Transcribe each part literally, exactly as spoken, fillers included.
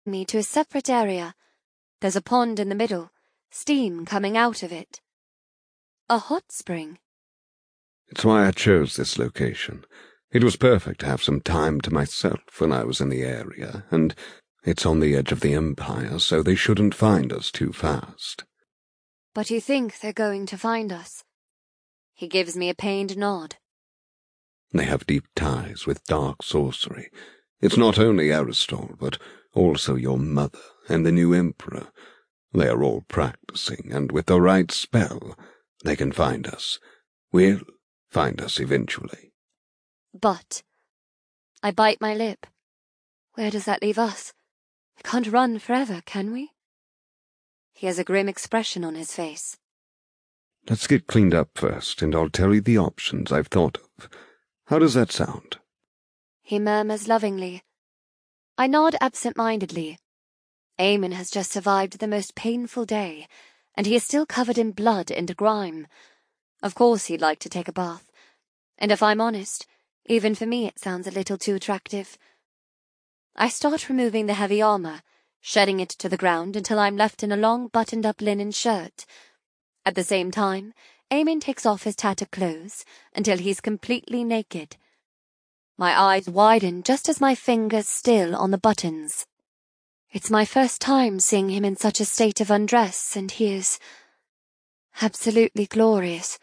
me to a separate area. There's a pond in the middle, steam coming out of it. A hot spring. It's why I chose this location. It was perfect to have some time to myself when I was in the area, and it's on the edge of the Empire, so they shouldn't find us too fast. But you think they're going to find us? He gives me a pained nod. They have deep ties with dark sorcery. It's not only Aristol, but also your mother and the new Emperor. They are all practicing, and with the right spell, they can find us. Will find us eventually. But I bite my lip. Where does that leave us? We can't run forever, can we? He has a grim expression on his face. Let's get cleaned up first, and I'll tell you the options I've thought of. How does that sound? He murmurs lovingly. I nod absent-mindedly. Eamon has just survived the most painful day, and he is still covered in blood and grime. Of course he'd like to take a bath. And if I'm honest, even for me it sounds a little too attractive. I start removing the heavy armor, shedding it to the ground until I'm left in a long buttoned-up linen shirt. At the same time, Eamon takes off his tattered clothes until he's completely naked. My eyes widen just as my fingers still on the buttons. It's my first time seeing him in such a state of undress, and he is absolutely glorious.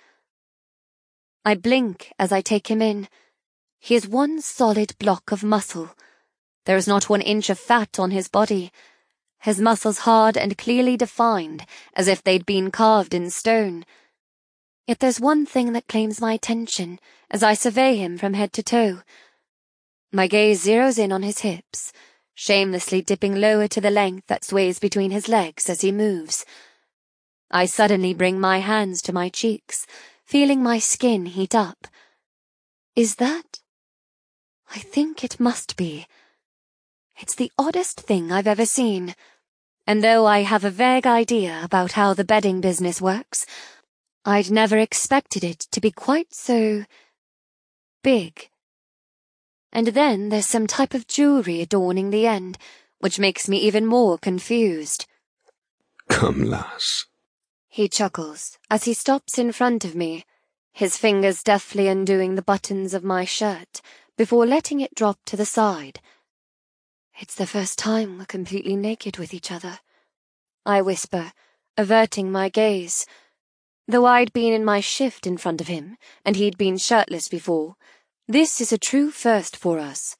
I blink as I take him in. He is one solid block of muscle. There is not one inch of fat on his body. His muscles hard and clearly defined, as if they'd been carved in stone. Yet there's one thing that claims my attention as I survey him from head to toe. My gaze zeroes in on his hips, shamelessly dipping lower to the length that sways between his legs as he moves. I suddenly bring my hands to my cheeks, feeling my skin heat up. Is that? I think it must be. It's the oddest thing I've ever seen, and though I have a vague idea about how the bedding business works, I'd never expected it to be quite so big. And then there's some type of jewelry adorning the end, which makes me even more confused. Come, lass. He chuckles as he stops in front of me, his fingers deftly undoing the buttons of my shirt before letting it drop to the side. It's the first time we're completely naked with each other, I whisper, averting my gaze. Though I'd been in my shift in front of him, and he'd been shirtless before, this is a true first for us.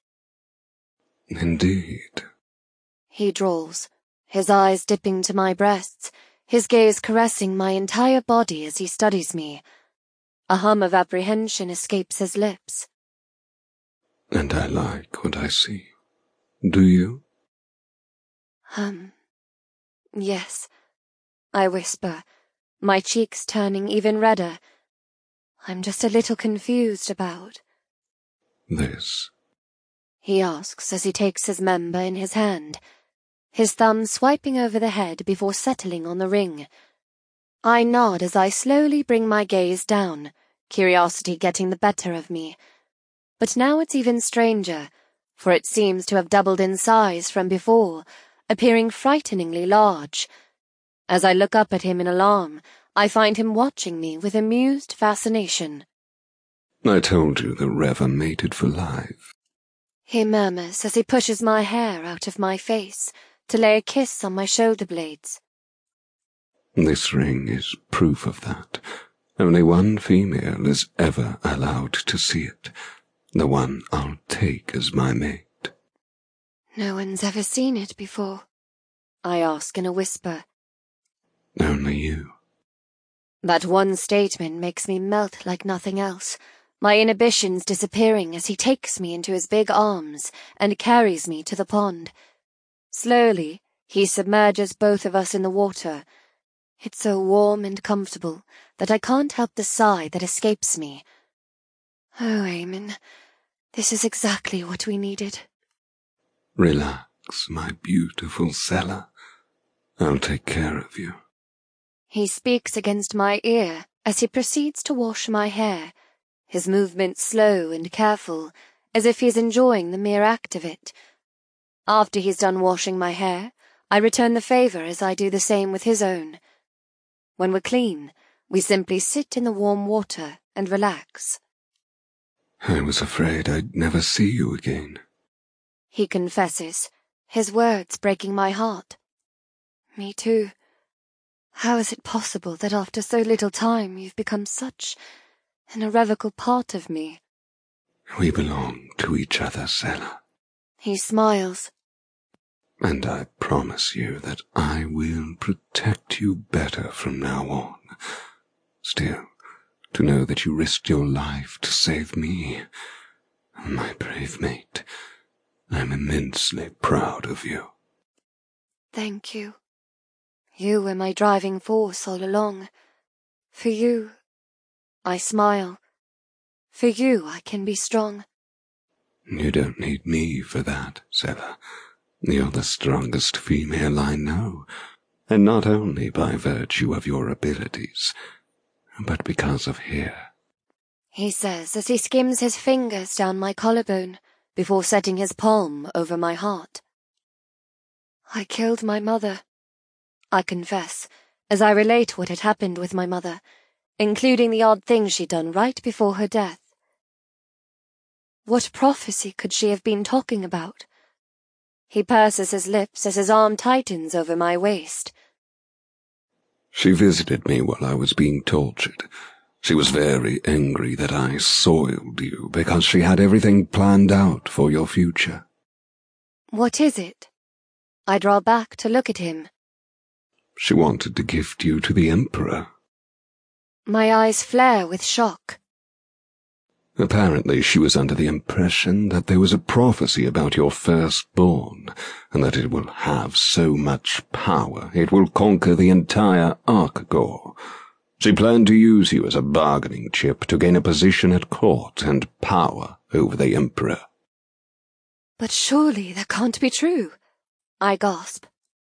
Indeed. He drawls, his eyes dipping to my breasts, his gaze caressing my entire body as he studies me. A hum of apprehension escapes his lips. And I like what I see. Do you? Um, yes, I whisper, my cheeks turning even redder. I'm just a little confused about... This? He asks as he takes his member in his hand, his thumb swiping over the head before settling on the ring. I nod as I slowly bring my gaze down, curiosity getting the better of me. But now it's even stranger, for it seems to have doubled in size from before, appearing frighteningly large. As I look up at him in alarm, I find him watching me with amused fascination. I told you the Rev are mated for life. He murmurs as he pushes my hair out of my face to lay a kiss on my shoulder blades. This ring is proof of that. Only one female is ever allowed to see it. The one I'll take as my mate. No one's ever seen it before, I ask in a whisper. Only you. That one statement makes me melt like nothing else, my inhibitions disappearing as he takes me into his big arms and carries me to the pond. Slowly, he submerges both of us in the water. It's so warm and comfortable that I can't help the sigh that escapes me. Oh, Eamon, this is exactly what we needed. Relax, my beautiful Sella. I'll take care of you. He speaks against my ear as he proceeds to wash my hair, his movements slow and careful, as if he's enjoying the mere act of it. After he's done washing my hair, I return the favour as I do the same with his own. When we're clean, we simply sit in the warm water and relax. I was afraid I'd never see you again. He confesses, his words breaking my heart. Me too. How is it possible that after so little time you've become such an irrevocable part of me? We belong to each other, Selah. He smiles. And I promise you that I will protect you better from now on. Still, to know that you risked your life to save me, my brave mate, I'm immensely proud of you. Thank you. You were my driving force all along. For you, I smile. For you, I can be strong. You don't need me for that, Selah. You're the strongest female I know, and not only by virtue of your abilities, but because of here. He says as he skims his fingers down my collarbone before setting his palm over my heart. I killed my mother, I confess, as I relate what had happened with my mother, including the odd things she'd done right before her death. What prophecy could she have been talking about? He purses his lips as his arm tightens over my waist. She visited me while I was being tortured. She was very angry that I soiled you because she had everything planned out for your future. What is it? I draw back to look at him. She wanted to gift you to the Emperor. My eyes flare with shock. Apparently she was under the impression that there was a prophecy about your firstborn, and that it will have so much power it will conquer the entire Arkgor. She planned to use you as a bargaining chip to gain a position at court and power over the Emperor. But surely that can't be true, I gasp.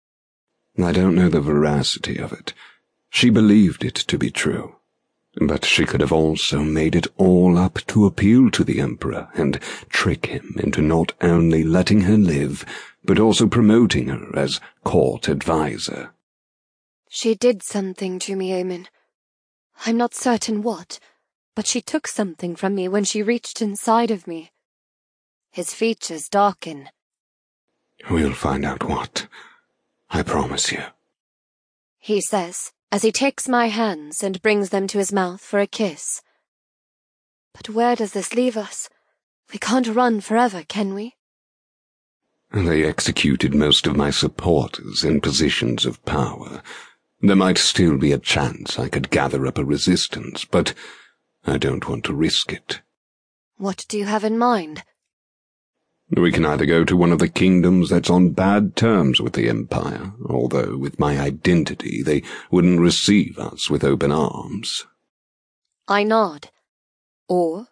I don't know the veracity of it. She believed it to be true. But she could have also made it all up to appeal to the Emperor and trick him into not only letting her live, but also promoting her as court advisor. She did something to me, Eamon. I'm not certain what, but she took something from me when she reached inside of me. His features darken. We'll find out what. I promise you. He says, as he takes my hands and brings them to his mouth for a kiss. But where does this leave us? We can't run forever, can we? They executed most of my supporters in positions of power. There might still be a chance I could gather up a resistance, but I don't want to risk it. What do you have in mind? We can either go to one of the kingdoms that's on bad terms with the Empire, although with my identity they wouldn't receive us with open arms. I nod. Or?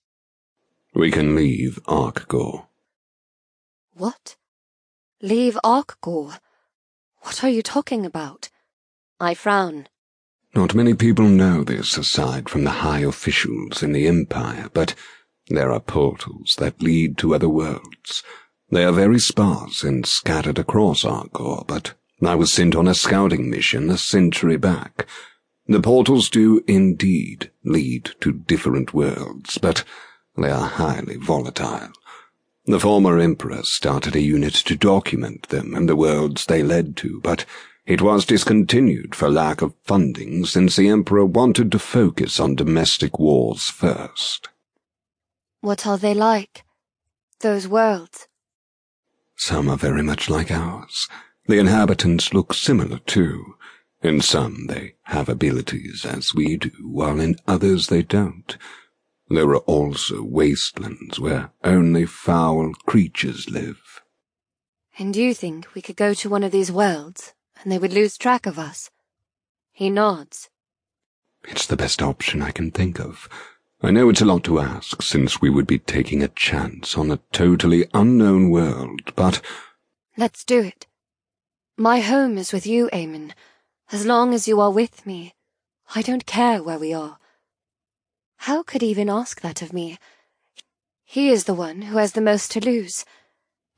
We can leave Arkgor. What? Leave Arkgor? What are you talking about? I frown. Not many people know this aside from the high officials in the Empire, but there are portals that lead to other worlds. They are very sparse and scattered across Arkgor, but I was sent on a scouting mission a century back. The portals do indeed lead to different worlds, but they are highly volatile. The former Emperor started a unit to document them and the worlds they led to, but it was discontinued for lack of funding since the Emperor wanted to focus on domestic wars first. What are they like? Those worlds? Some are very much like ours. The inhabitants look similar too. In some they have abilities as we do, while in others they don't. There are also wastelands where only foul creatures live. And you think we could go to one of these worlds, and they would lose track of us? He nods. It's the best option I can think of. I know it's a lot to ask, since we would be taking a chance on a totally unknown world, but... Let's do it. My home is with you, Eamon. As long as you are with me, I don't care where we are. How could he even ask that of me? He is the one who has the most to lose,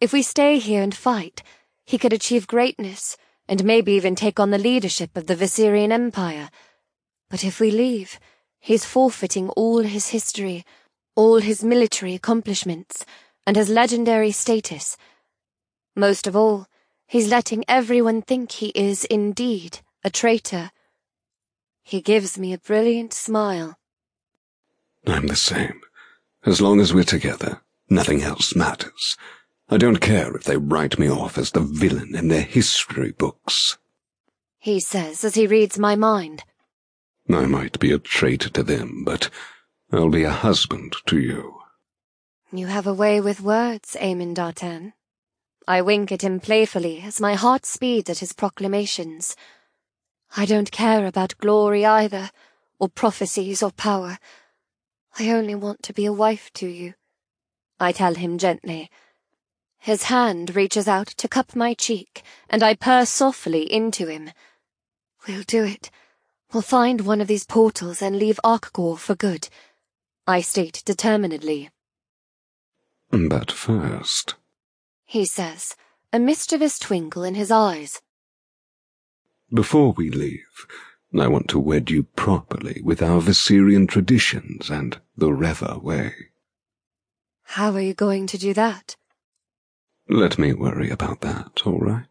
If we stay here and fight, he could achieve greatness, and maybe even take on the leadership of the Viserion Empire. But if we leave, he's forfeiting all his history, all his military accomplishments, and his legendary status. Most of all, he's letting everyone think he is indeed a traitor. He gives me a brilliant smile. I'm the same. As long as we're together, nothing else matters. I don't care if they write me off as the villain in their history books. He says as he reads my mind. I might be a traitor to them, but I'll be a husband to you. You have a way with words, Aemon Dartan. I wink at him playfully as my heart speeds at his proclamations. I don't care about glory either, or prophecies or power. I only want to be a wife to you, I tell him gently. His hand reaches out to cup my cheek, and I purr softly into him. We'll do it. We'll find one of these portals and leave Arkgor for good, I state determinedly. But first, he says, a mischievous twinkle in his eyes. Before we leave, I want to wed you properly with our Viserion traditions and the Reva way. How are you going to do that? Let me worry about that, all right?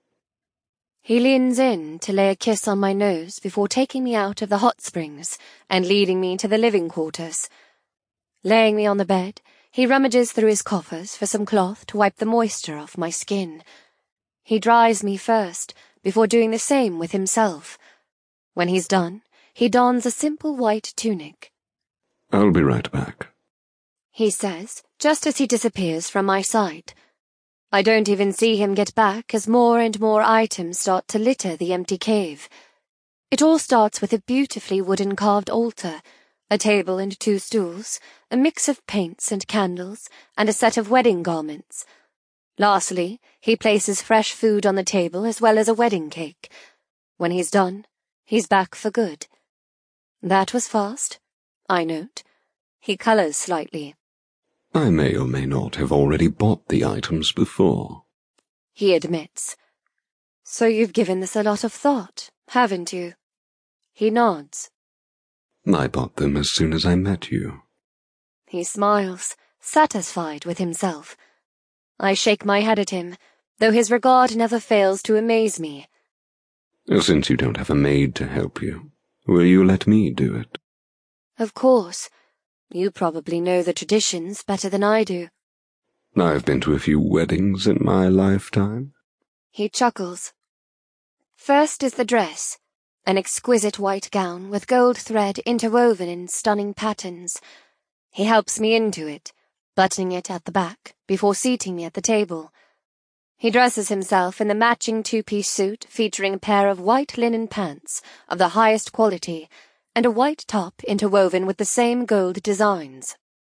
He leans in to lay a kiss on my nose before taking me out of the hot springs and leading me to the living quarters. Laying me on the bed, he rummages through his coffers for some cloth to wipe the moisture off my skin. He dries me first, before doing the same with himself. When he's done, he dons a simple white tunic. I'll be right back, he says, just as he disappears from my sight. I don't even see him get back as more and more items start to litter the empty cave. It all starts with a beautifully wooden carved altar, a table and two stools, a mix of paints and candles, and a set of wedding garments. Lastly, he places fresh food on the table as well as a wedding cake. When he's done, he's back for good. That was fast, I note. He colours slightly. I may or may not have already bought the items before, he admits. So you've given this a lot of thought, haven't you? He nods. I bought them as soon as I met you. He smiles, satisfied with himself. I shake my head at him, though his regard never fails to amaze me. Since you don't have a maid to help you, will you let me do it? Of course. You probably know the traditions better than I do. I've been to a few weddings in my lifetime. He chuckles. First is the dress, an exquisite white gown with gold thread interwoven in stunning patterns. He helps me into it, buttoning it at the back, before seating me at the table. He dresses himself in the matching two-piece suit featuring a pair of white linen pants of the highest quality and a white top interwoven with the same gold designs.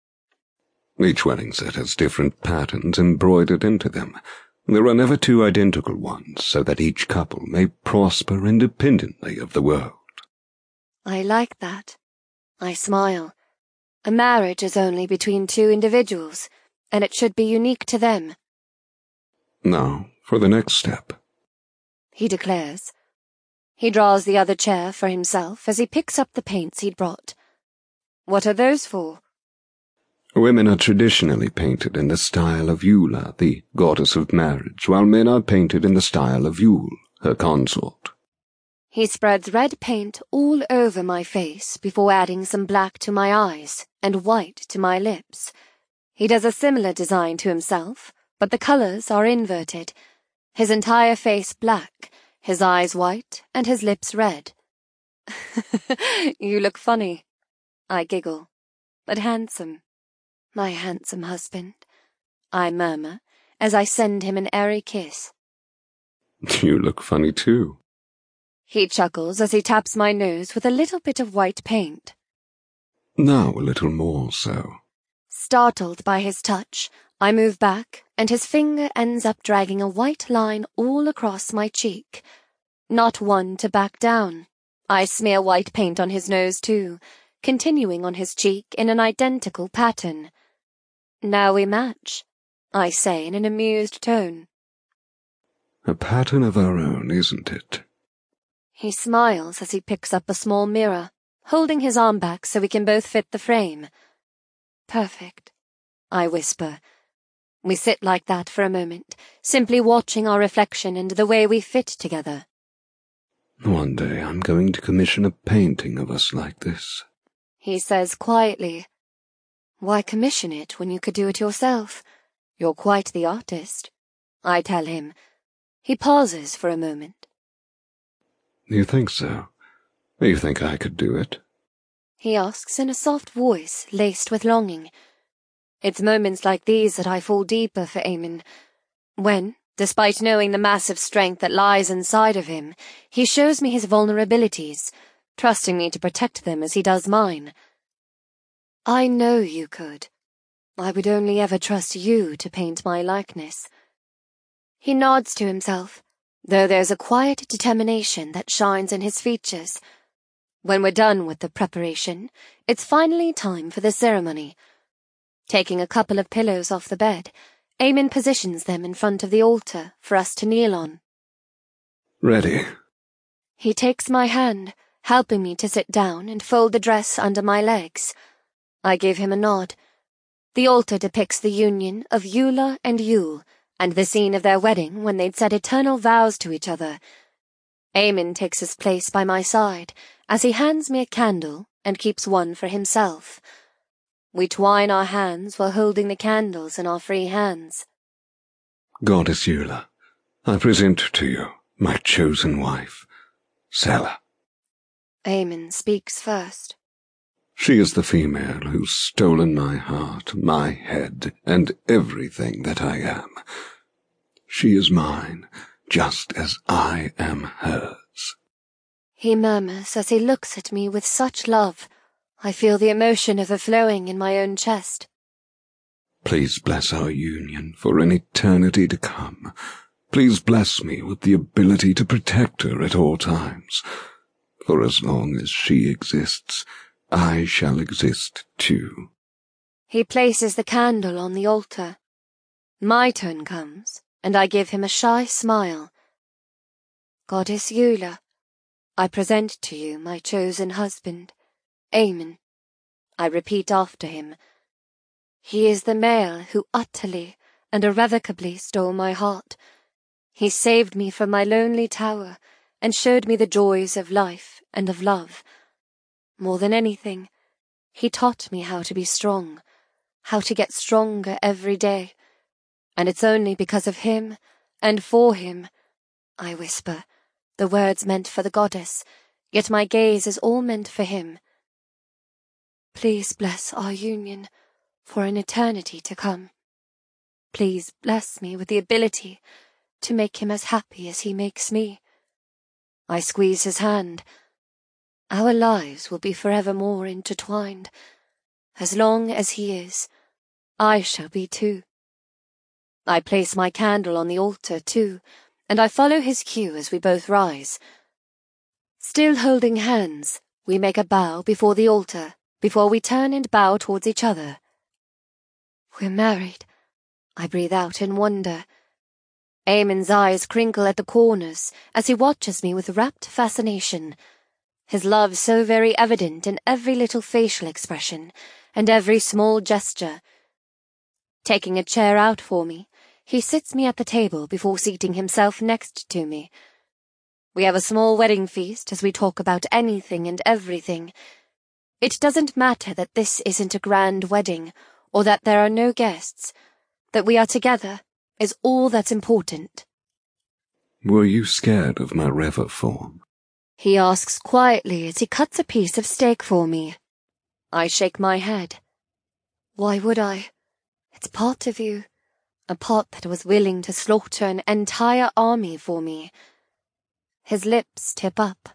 Each wedding set has different patterns embroidered into them. There are never two identical ones, so that each couple may prosper independently of the world. I like that. I smile. A marriage is only between two individuals, and it should be unique to them. Now, for the next step, he declares. He draws the other chair for himself as he picks up the paints he'd brought. What are those for? Women are traditionally painted in the style of Eula, the goddess of marriage, while men are painted in the style of Yule, her consort. He spreads red paint all over my face before adding some black to my eyes and white to my lips. He does a similar design to himself, but the colours are inverted. His entire face black, his eyes white, and his lips red. You look funny, I giggle, but handsome. My handsome husband, I murmur, as I send him an airy kiss. You look funny too. He chuckles as he taps my nose with a little bit of white paint. Now a little more so. Startled by his touch, I move back, and his finger ends up dragging a white line all across my cheek. Not one to back down. I smear white paint on his nose too, continuing on his cheek in an identical pattern. Now we match, I say in an amused tone. A pattern of our own, isn't it? He smiles as he picks up a small mirror, holding his arm back so we can both fit the frame. Perfect, I whisper. We sit like that for a moment, simply watching our reflection and the way we fit together. One day I'm going to commission a painting of us like this, he says quietly. Why commission it when you could do it yourself? You're quite the artist, I tell him. He pauses for a moment. You think so? You think I could do it? He asks in a soft voice laced with longing. It's moments like these that I fall deeper for Eamon, when, despite knowing the massive strength that lies inside of him, he shows me his vulnerabilities, trusting me to protect them as he does mine. I know you could. I would only ever trust you to paint my likeness. He nods to himself, though there's a quiet determination that shines in his features. When we're done with the preparation, it's finally time for the ceremony. Taking a couple of pillows off the bed, Eamon positions them in front of the altar for us to kneel on. Ready. He takes my hand, helping me to sit down and fold the dress under my legs. I give him a nod. The altar depicts the union of Eula and Yule, and the scene of their wedding when they'd said eternal vows to each other. Eamon takes his place by my side as he hands me a candle and keeps one for himself. We twine our hands while holding the candles in our free hands. Goddess Eula, I present to you my chosen wife, Sela. Eamon speaks first. She is the female who's stolen my heart, my head, and everything that I am. She is mine, just as I am hers. He murmurs as he looks at me with such love. I feel the emotion overflowing in my own chest. Please bless our union for an eternity to come. Please bless me with the ability to protect her at all times. For as long as she exists, I shall exist too. He places the candle on the altar. My turn comes, and I give him a shy smile. Goddess Eula, I present to you my chosen husband, Eamon. I repeat after him. He is the male who utterly and irrevocably stole my heart. He saved me from my lonely tower and showed me the joys of life and of love. More than anything, he taught me how to be strong, how to get stronger every day. And it's only because of him and for him, I whisper, the words meant for the goddess, yet my gaze is all meant for him. Please bless our union for an eternity to come. Please bless me with the ability to make him as happy as he makes me. I squeeze his hand. Our lives will be forevermore intertwined. As long as he is, I shall be too. I place my candle on the altar too, and I follow his cue as we both rise. Still holding hands, we make a bow before the altar, before we turn and bow towards each other. We're married, I breathe out in wonder. Eamon's eyes crinkle at the corners as he watches me with rapt fascination, his love so very evident in every little facial expression and every small gesture. Taking a chair out for me, he sits me at the table before seating himself next to me. We have a small wedding feast as we talk about anything and everything. It doesn't matter that this isn't a grand wedding, or that there are no guests. That we are together is all that's important. Were you scared of my Reva form? He asks quietly as he cuts a piece of steak for me. I shake my head. Why would I? It's part of you. A part that was willing to slaughter an entire army for me. His lips tip up.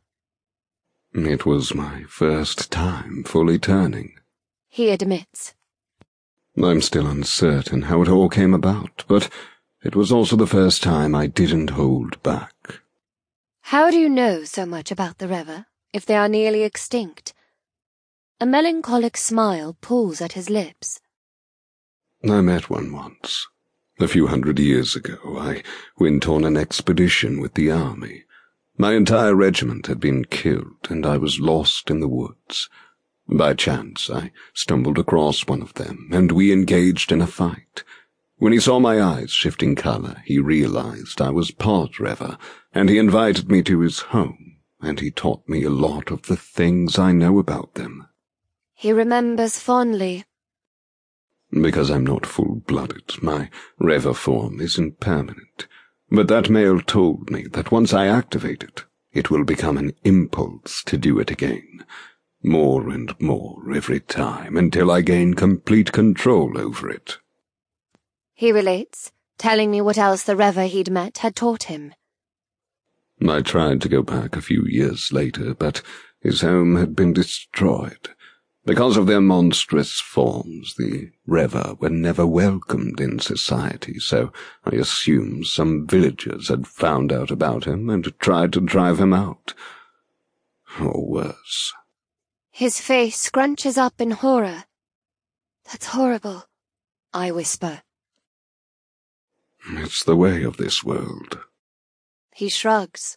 It was my first time fully turning, he admits. I'm still uncertain how it all came about, but it was also the first time I didn't hold back. How do you know so much about the Reva, if they are nearly extinct? A melancholic smile pulls at his lips. I met one once. A few hundred years ago, I went on an expedition with the army. My entire regiment had been killed, and I was lost in the woods. By chance, I stumbled across one of them, and we engaged in a fight. When he saw my eyes shifting color, he realized I was part Rever, and he invited me to his home, and he taught me a lot of the things I know about them. He remembers fondly. Because I'm not full-blooded, my Rever form isn't permanent. But that male told me that once I activate it, it will become an impulse to do it again. More and more every time, until I gain complete control over it. He relates, telling me what else the Rever he'd met had taught him. I tried to go back a few years later, but his home had been destroyed. Because of their monstrous forms, the Rever were never welcomed in society, so I assume some villagers had found out about him and tried to drive him out. Or worse. His face scrunches up in horror. That's horrible, I whisper. It's the way of this world. He shrugs.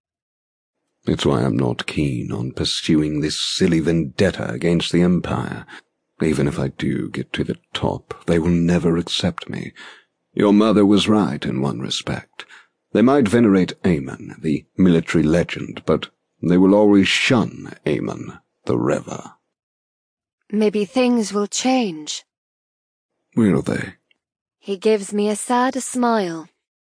It's why I'm not keen on pursuing this silly vendetta against the Empire. Even if I do get to the top, they will never accept me. Your mother was right in one respect. They might venerate Aemon, the military legend, but they will always shun Aemon, the Rever. Maybe things will change. Will they? He gives me a sad smile.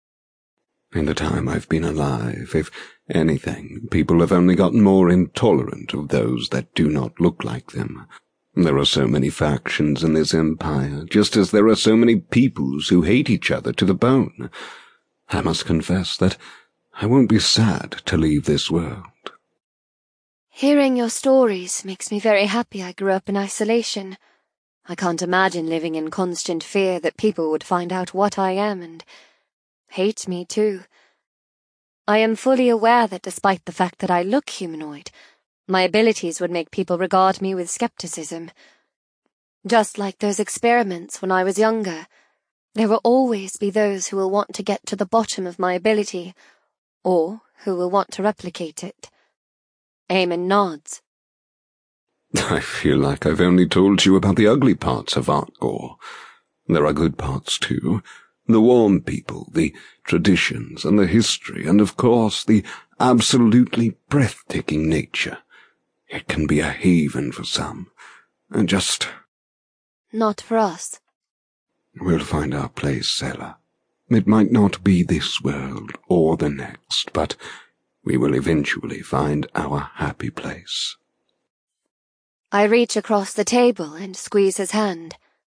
In the time I've been alive, if anything, people have only gotten more intolerant of those that do not look like them. There are so many factions in this empire, just as there are so many peoples who hate each other to the bone. I must confess that I won't be sad to leave this world. Hearing your stories makes me very happy I grew up in isolation. I can't imagine living in constant fear that people would find out what I am and hate me too. I am fully aware that despite the fact that I look humanoid, my abilities would make people regard me with skepticism. Just like those experiments when I was younger, there will always be those who will want to get to the bottom of my ability, or who will want to replicate it. Aemon nods. I feel like I've only told you about the ugly parts of Artgore. There are good parts too. The warm people, the traditions and the history, and of course the absolutely breathtaking nature. It can be a haven for some, and just... Not for us. We'll find our place, Selah. It might not be this world or the next, but we will eventually find our happy place. I reach across the table and squeeze his hand.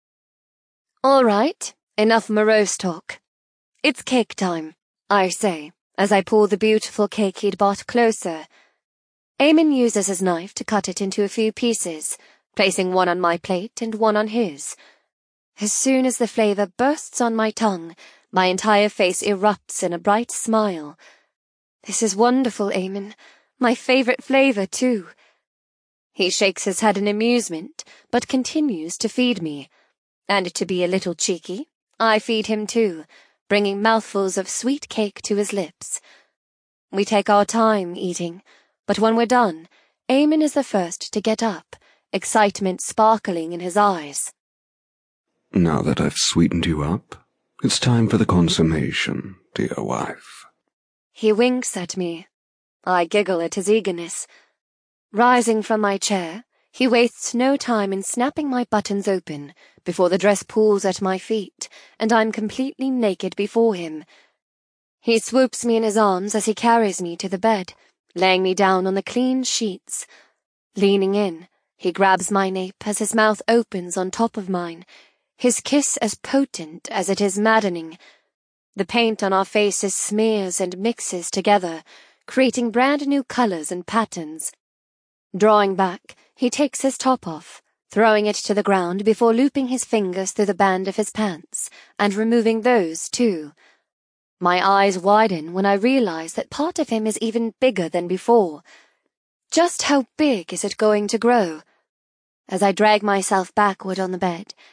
All right, enough morose talk. It's cake time, I say, as I pull the beautiful cake he'd bought closer. Aemon uses his knife to cut it into a few pieces, placing one on my plate and one on his. As soon as the flavor bursts on my tongue, my entire face erupts in a bright smile. This is wonderful, Aemon. My favorite flavor, too. He shakes his head in amusement, but continues to feed me. And to be a little cheeky, I feed him too, bringing mouthfuls of sweet cake to his lips. We take our time eating, but when we're done, Aemon is the first to get up, excitement sparkling in his eyes. Now that I've sweetened you up, it's time for the consummation, dear wife. He winks at me. I giggle at his eagerness. Rising from my chair, he wastes no time in snapping my buttons open before the dress pulls at my feet and I'm completely naked before him. He swoops me in his arms as he carries me to the bed, laying me down on the clean sheets. Leaning in, he grabs my nape as his mouth opens on top of mine, his kiss as potent as it is maddening. The paint on our faces smears and mixes together, creating brand new colors and patterns. Drawing back, he takes his top off, throwing it to the ground before looping his fingers through the band of his pants, and removing those too. My eyes widen when I realize that part of him is even bigger than before. Just how big is it going to grow? As I drag myself backward on the bed,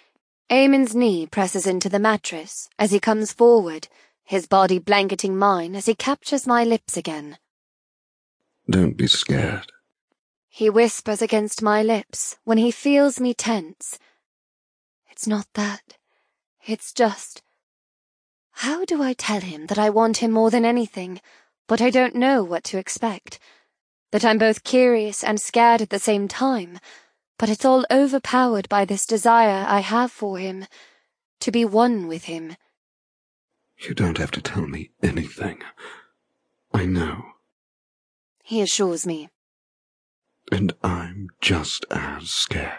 Eamon's knee presses into the mattress as he comes forward, his body blanketing mine as he captures my lips again. Don't be scared. He whispers against my lips when he feels me tense. It's not that. It's just... How do I tell him that I want him more than anything, but I don't know what to expect? That I'm both curious and scared at the same time, but it's all overpowered by this desire I have for him, to be one with him. You don't have to tell me anything. I know. He assures me. And I'm just as scared.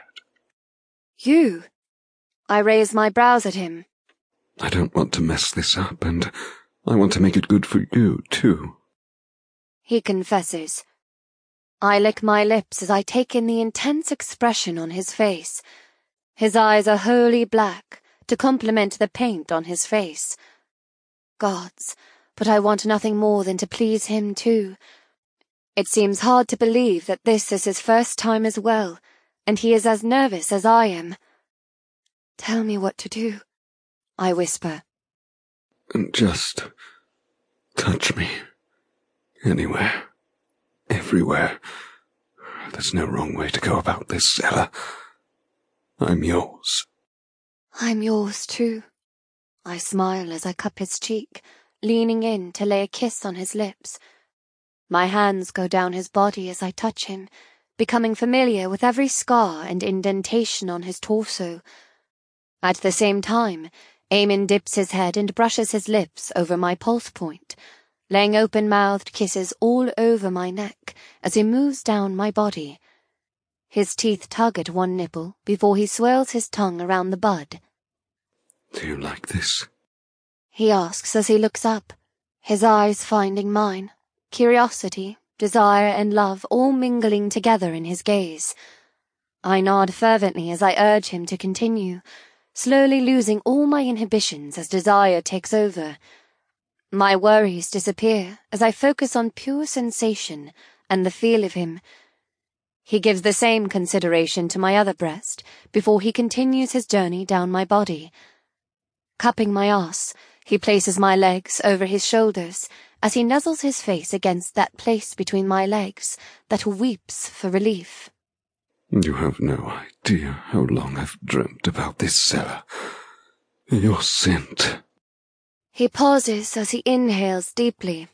You? I raise my brows at him. I don't want to mess this up, and I want to make it good for you, too. He confesses. I lick my lips as I take in the intense expression on his face. His eyes are wholly black, to complement the paint on his face. Gods, but I want nothing more than to please him too. It seems hard to believe that this is his first time as well, and he is as nervous as I am. Tell me what to do, I whisper. Just touch me. Anywhere. Everywhere. There's no wrong way to go about this, Selah. I'm yours. I'm yours too. I smile as I cup his cheek, leaning in to lay a kiss on his lips. My hands go down his body as I touch him, becoming familiar with every scar and indentation on his torso. At the same time, Eamon dips his head and brushes his lips over my pulse point, laying open-mouthed kisses all over my neck as he moves down my body. His teeth tug at one nipple before he swirls his tongue around the bud. Do you like this? He asks as he looks up, his eyes finding mine, curiosity, desire, and love all mingling together in his gaze. I nod fervently as I urge him to continue, slowly losing all my inhibitions as desire takes over. My worries disappear as I focus on pure sensation and the feel of him. He gives the same consideration to my other breast before he continues his journey down my body. Cupping my ass, he places my legs over his shoulders as he nuzzles his face against that place between my legs that weeps for relief. You have no idea how long I've dreamt about this, Selah. Your scent. He pauses as he inhales deeply.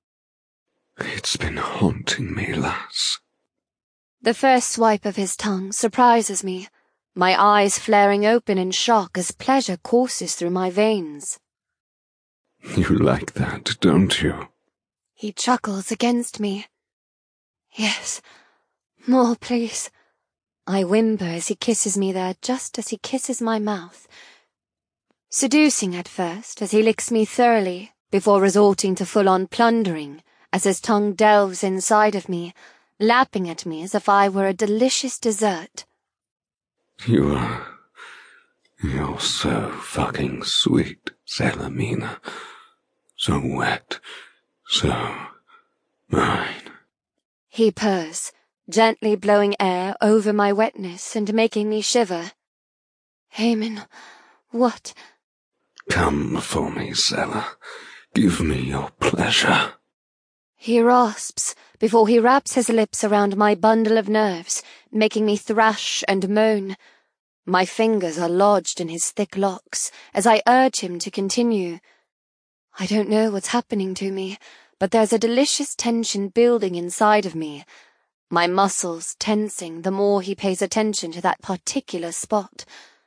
It's been haunting me, lass. The first swipe of his tongue surprises me, my eyes flaring open in shock as pleasure courses through my veins. You like that, don't you? He chuckles against me. Yes, more please. I whimper as he kisses me there just as he kisses my mouth. Seducing at first as he licks me thoroughly before resorting to full-on plundering as his tongue delves inside of me, lapping at me as if I were a delicious dessert. You are... You're so fucking sweet, Selah. So wet. So... mine. He purrs, gently blowing air over my wetness and making me shiver. Eamon, what? Come for me, Selah. Give me your pleasure. He rasps before he wraps his lips around my bundle of nerves, making me thrash and moan. My fingers are lodged in his thick locks as I urge him to continue. I don't know what's happening to me, but there's a delicious tension building inside of me, my muscles tensing the more he pays attention to that particular spot.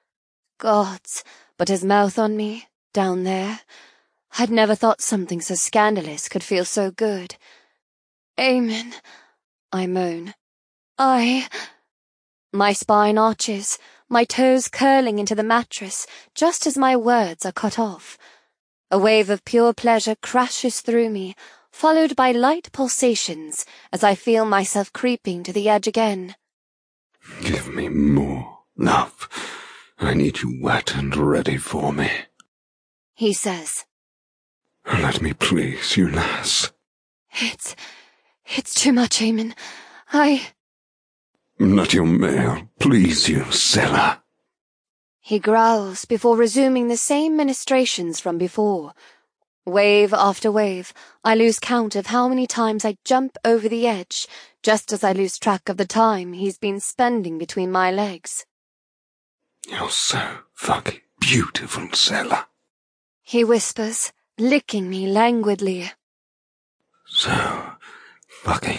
Gods, but his mouth on me, down there. I'd never thought something so scandalous could feel so good. Eamon, I moan. I... My spine arches, my toes curling into the mattress just as my words are cut off. A wave of pure pleasure crashes through me, followed by light pulsations as I feel myself creeping to the edge again. Give me more, love. I need you wet and ready for me. He says. Let me please you, lass. It's... it's too much, Eamon. I... Let your male please you, Selah. He growls before resuming the same ministrations from before. Wave after wave, I lose count of how many times I jump over the edge, just as I lose track of the time he's been spending between my legs. You're so fucking beautiful, Selah. He whispers, licking me languidly. So fucking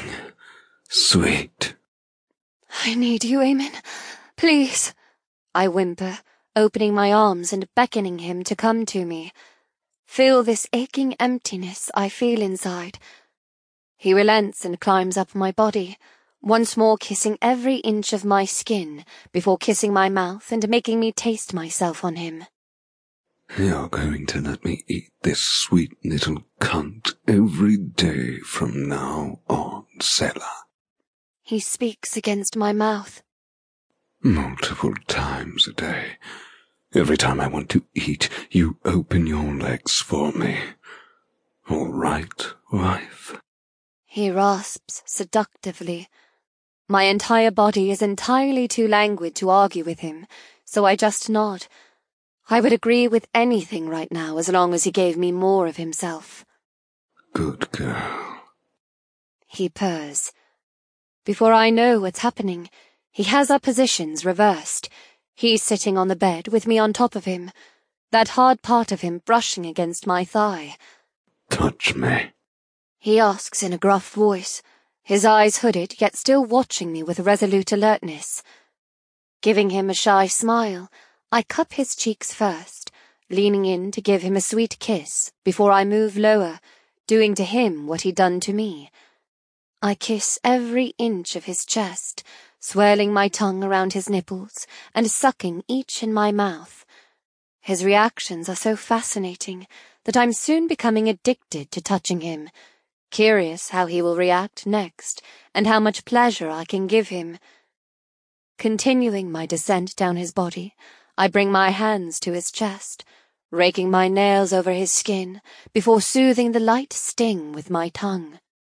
sweet. I need you, Eamon. Please. I whimper, opening my arms and beckoning him to come to me. Feel this aching emptiness I feel inside. He relents and climbs up my body, once more kissing every inch of my skin before kissing my mouth and making me taste myself on him. You're going to let me eat this sweet little cunt every day from now on, Selah. He speaks against my mouth. Multiple times a day. Every time I want to eat, you open your legs for me. All right, wife? He rasps seductively. My entire body is entirely too languid to argue with him, so I just nod. I would agree with anything right now as long as he gave me more of himself. Good girl. He purrs. Before I know what's happening, he has our positions reversed. He's sitting on the bed with me on top of him, that hard part of him brushing against my thigh. Touch me. He asks in a gruff voice, his eyes hooded yet still watching me with resolute alertness. Giving him a shy smile, I cup his cheeks first, leaning in to give him a sweet kiss before I move lower, doing to him what he'd done to me. I kiss every inch of his chest, swirling my tongue around his nipples and sucking each in my mouth. His reactions are so fascinating that I'm soon becoming addicted to touching him, curious how he will react next and how much pleasure I can give him. Continuing my descent down his body, I bring my hands to his chest, raking my nails over his skin before soothing the light sting with my tongue.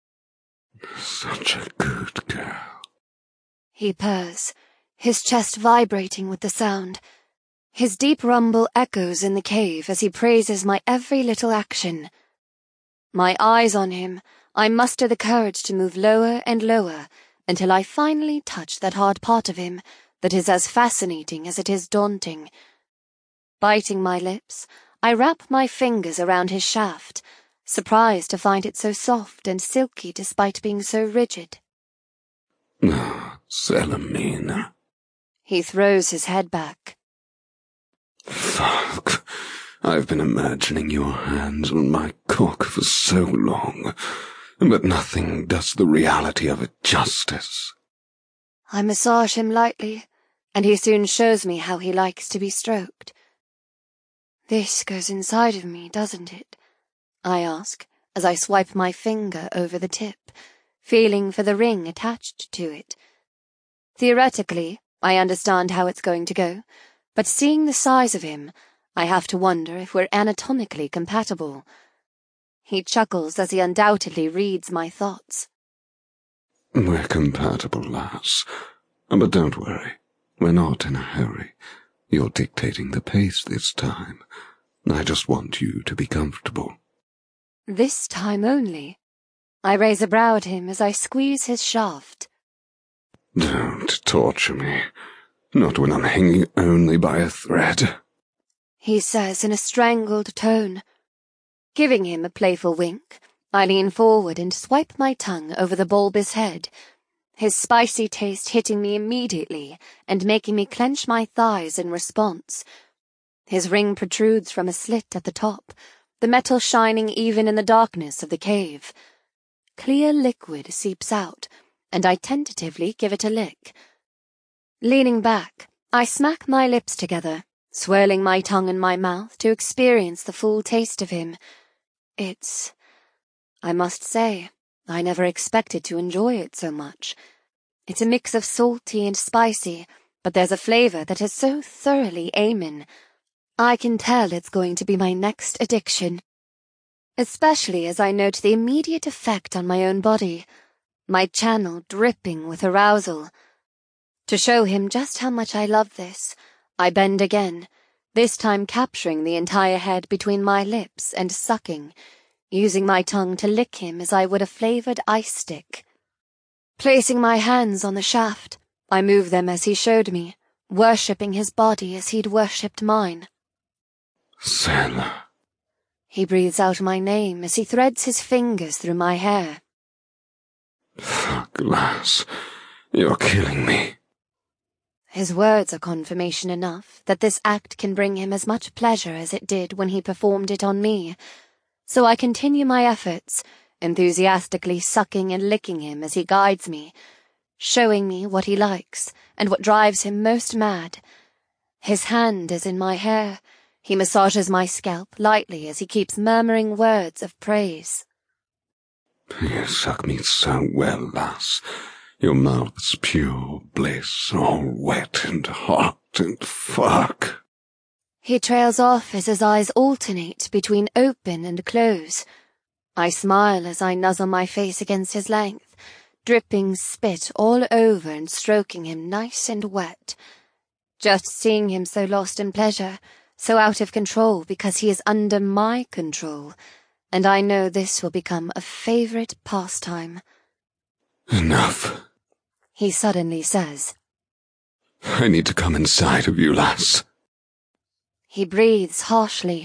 Such a good girl. He purrs, his chest vibrating with the sound. His deep rumble echoes in the cave as he praises my every little action. My eyes on him, I muster the courage to move lower and lower until I finally touch that hard part of him that is as fascinating as it is daunting. Biting my lips, I wrap my fingers around his shaft, surprised to find it so soft and silky despite being so rigid. Ah, Salamina. He throws his head back. Fuck. I've been imagining your hands on my cock for so long, but nothing does the reality of it justice. I massage him lightly, and he soon shows me how he likes to be stroked. This goes inside of me, doesn't it? I ask, as I swipe my finger over the tip, feeling for the ring attached to it. Theoretically, I understand how it's going to go, but seeing the size of him, I have to wonder if we're anatomically compatible. He chuckles as he undoubtedly reads my thoughts. We're compatible, lass. But don't worry, we're not in a hurry. You're dictating the pace this time. I just want you to be comfortable. This time only. I raise a brow at him as I squeeze his shaft. Don't torture me. Not when I'm hanging only by a thread. He says in a strangled tone. Giving him a playful wink, I lean forward and swipe my tongue over the bulbous head, his spicy taste hitting me immediately and making me clench my thighs in response. His ring protrudes from a slit at the top, the metal shining even in the darkness of the cave. Clear liquid seeps out, and I tentatively give it a lick. Leaning back, I smack my lips together, swirling my tongue in my mouth to experience the full taste of him. It's... I must say, I never expected to enjoy it so much. It's a mix of salty and spicy, but there's a flavor that is so thoroughly Eamon. I can tell it's going to be my next addiction. Especially as I note the immediate effect on my own body, my channel dripping with arousal. To show him just how much I love this, I bend again, this time capturing the entire head between my lips and sucking, using my tongue to lick him as I would a flavored ice stick. Placing my hands on the shaft, I move them as he showed me, worshipping his body as he'd worshipped mine. Selah. He breathes out my name as he threads his fingers through my hair. Fuck, lass. You're killing me. His words are confirmation enough that this act can bring him as much pleasure as it did when he performed it on me, so I continue my efforts, enthusiastically sucking and licking him as he guides me, showing me what he likes and what drives him most mad. His hand is in my hair. He massages my scalp lightly as he keeps murmuring words of praise. You suck me so well, lass. Your mouth's pure bliss, all wet and hot and fuck. He trails off as his eyes alternate between open and close. I smile as I nuzzle my face against his length, dripping spit all over and stroking him nice and wet. Just seeing him so lost in pleasure, so out of control because he is under my control, and I know this will become a favorite pastime. Enough, he suddenly says. I need to come inside of you, lass. He breathes harshly.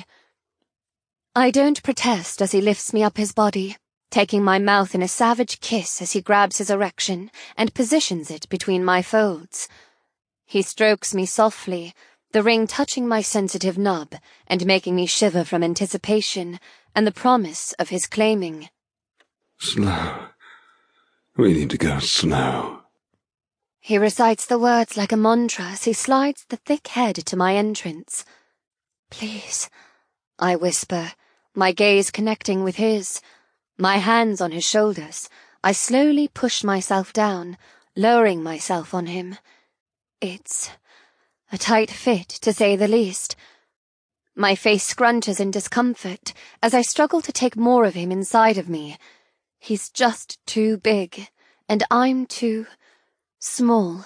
I don't protest as he lifts me up his body, taking my mouth in a savage kiss as he grabs his erection and positions it between my folds. He strokes me softly, the ring touching my sensitive nub and making me shiver from anticipation and the promise of his claiming. Slow. We need to go slow. He recites the words like a mantra as he slides the thick head to my entrance. Please, I whisper, my gaze connecting with his. My hands on his shoulders, I slowly push myself down, lowering myself on him. It's a tight fit, to say the least. My face scrunches in discomfort as I struggle to take more of him inside of me. He's just too big, and I'm too small.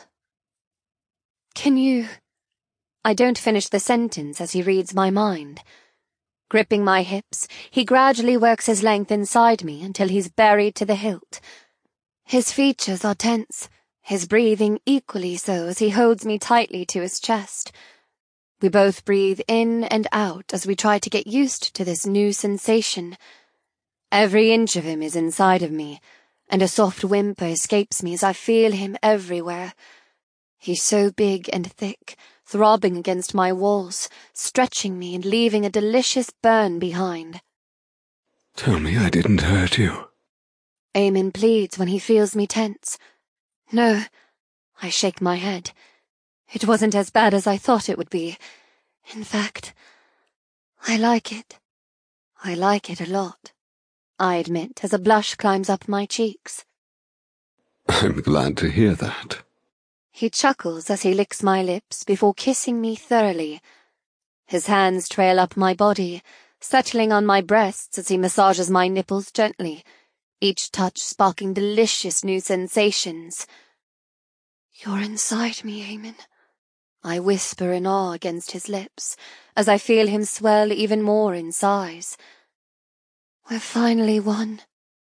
Can you... I don't finish the sentence as he reads my mind. Gripping my hips, he gradually works his length inside me until he's buried to the hilt. His features are tense, his breathing equally so as he holds me tightly to his chest. We both breathe in and out as we try to get used to this new sensation. Every inch of him is inside of me, and a soft whimper escapes me as I feel him everywhere. He's so big and thick, throbbing against my walls, stretching me and leaving a delicious burn behind. Tell me I didn't hurt you. Eamon pleads when he feels me tense. No, I shake my head. It wasn't as bad as I thought it would be. In fact, I like it. I like it a lot, I admit as a blush climbs up my cheeks. I'm glad to hear that. He chuckles as he licks my lips before kissing me thoroughly. His hands trail up my body, settling on my breasts as he massages my nipples gently, each touch sparking delicious new sensations. You're inside me, Eamon, I whisper in awe against his lips, as I feel him swell even more in size. We're finally one.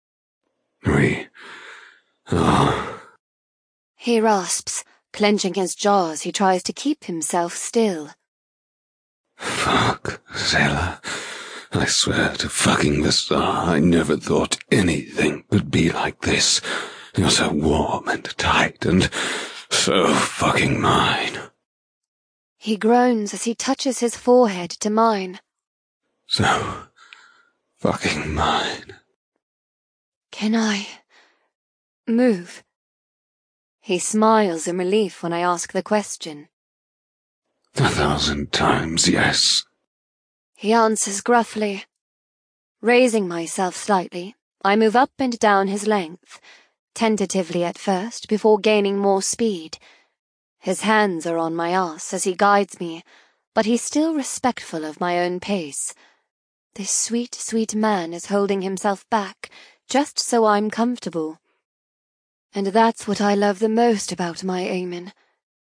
We are. He rasps, clenching his jaw as he tries to keep himself still. Fuck, Selah. I swear to fucking the star, I never thought anything could be like this. You're so warm and tight and so fucking mine. He groans as he touches his forehead to mine. So fucking mine. Can I move? He smiles in relief when I ask the question. A thousand times yes. He answers gruffly. Raising myself slightly, I move up and down his length, tentatively at first before gaining more speed. His hands are on my ass as he guides me, but he's still respectful of my own pace. This sweet, sweet man is holding himself back, just so I'm comfortable. And that's what I love the most about my Eamon.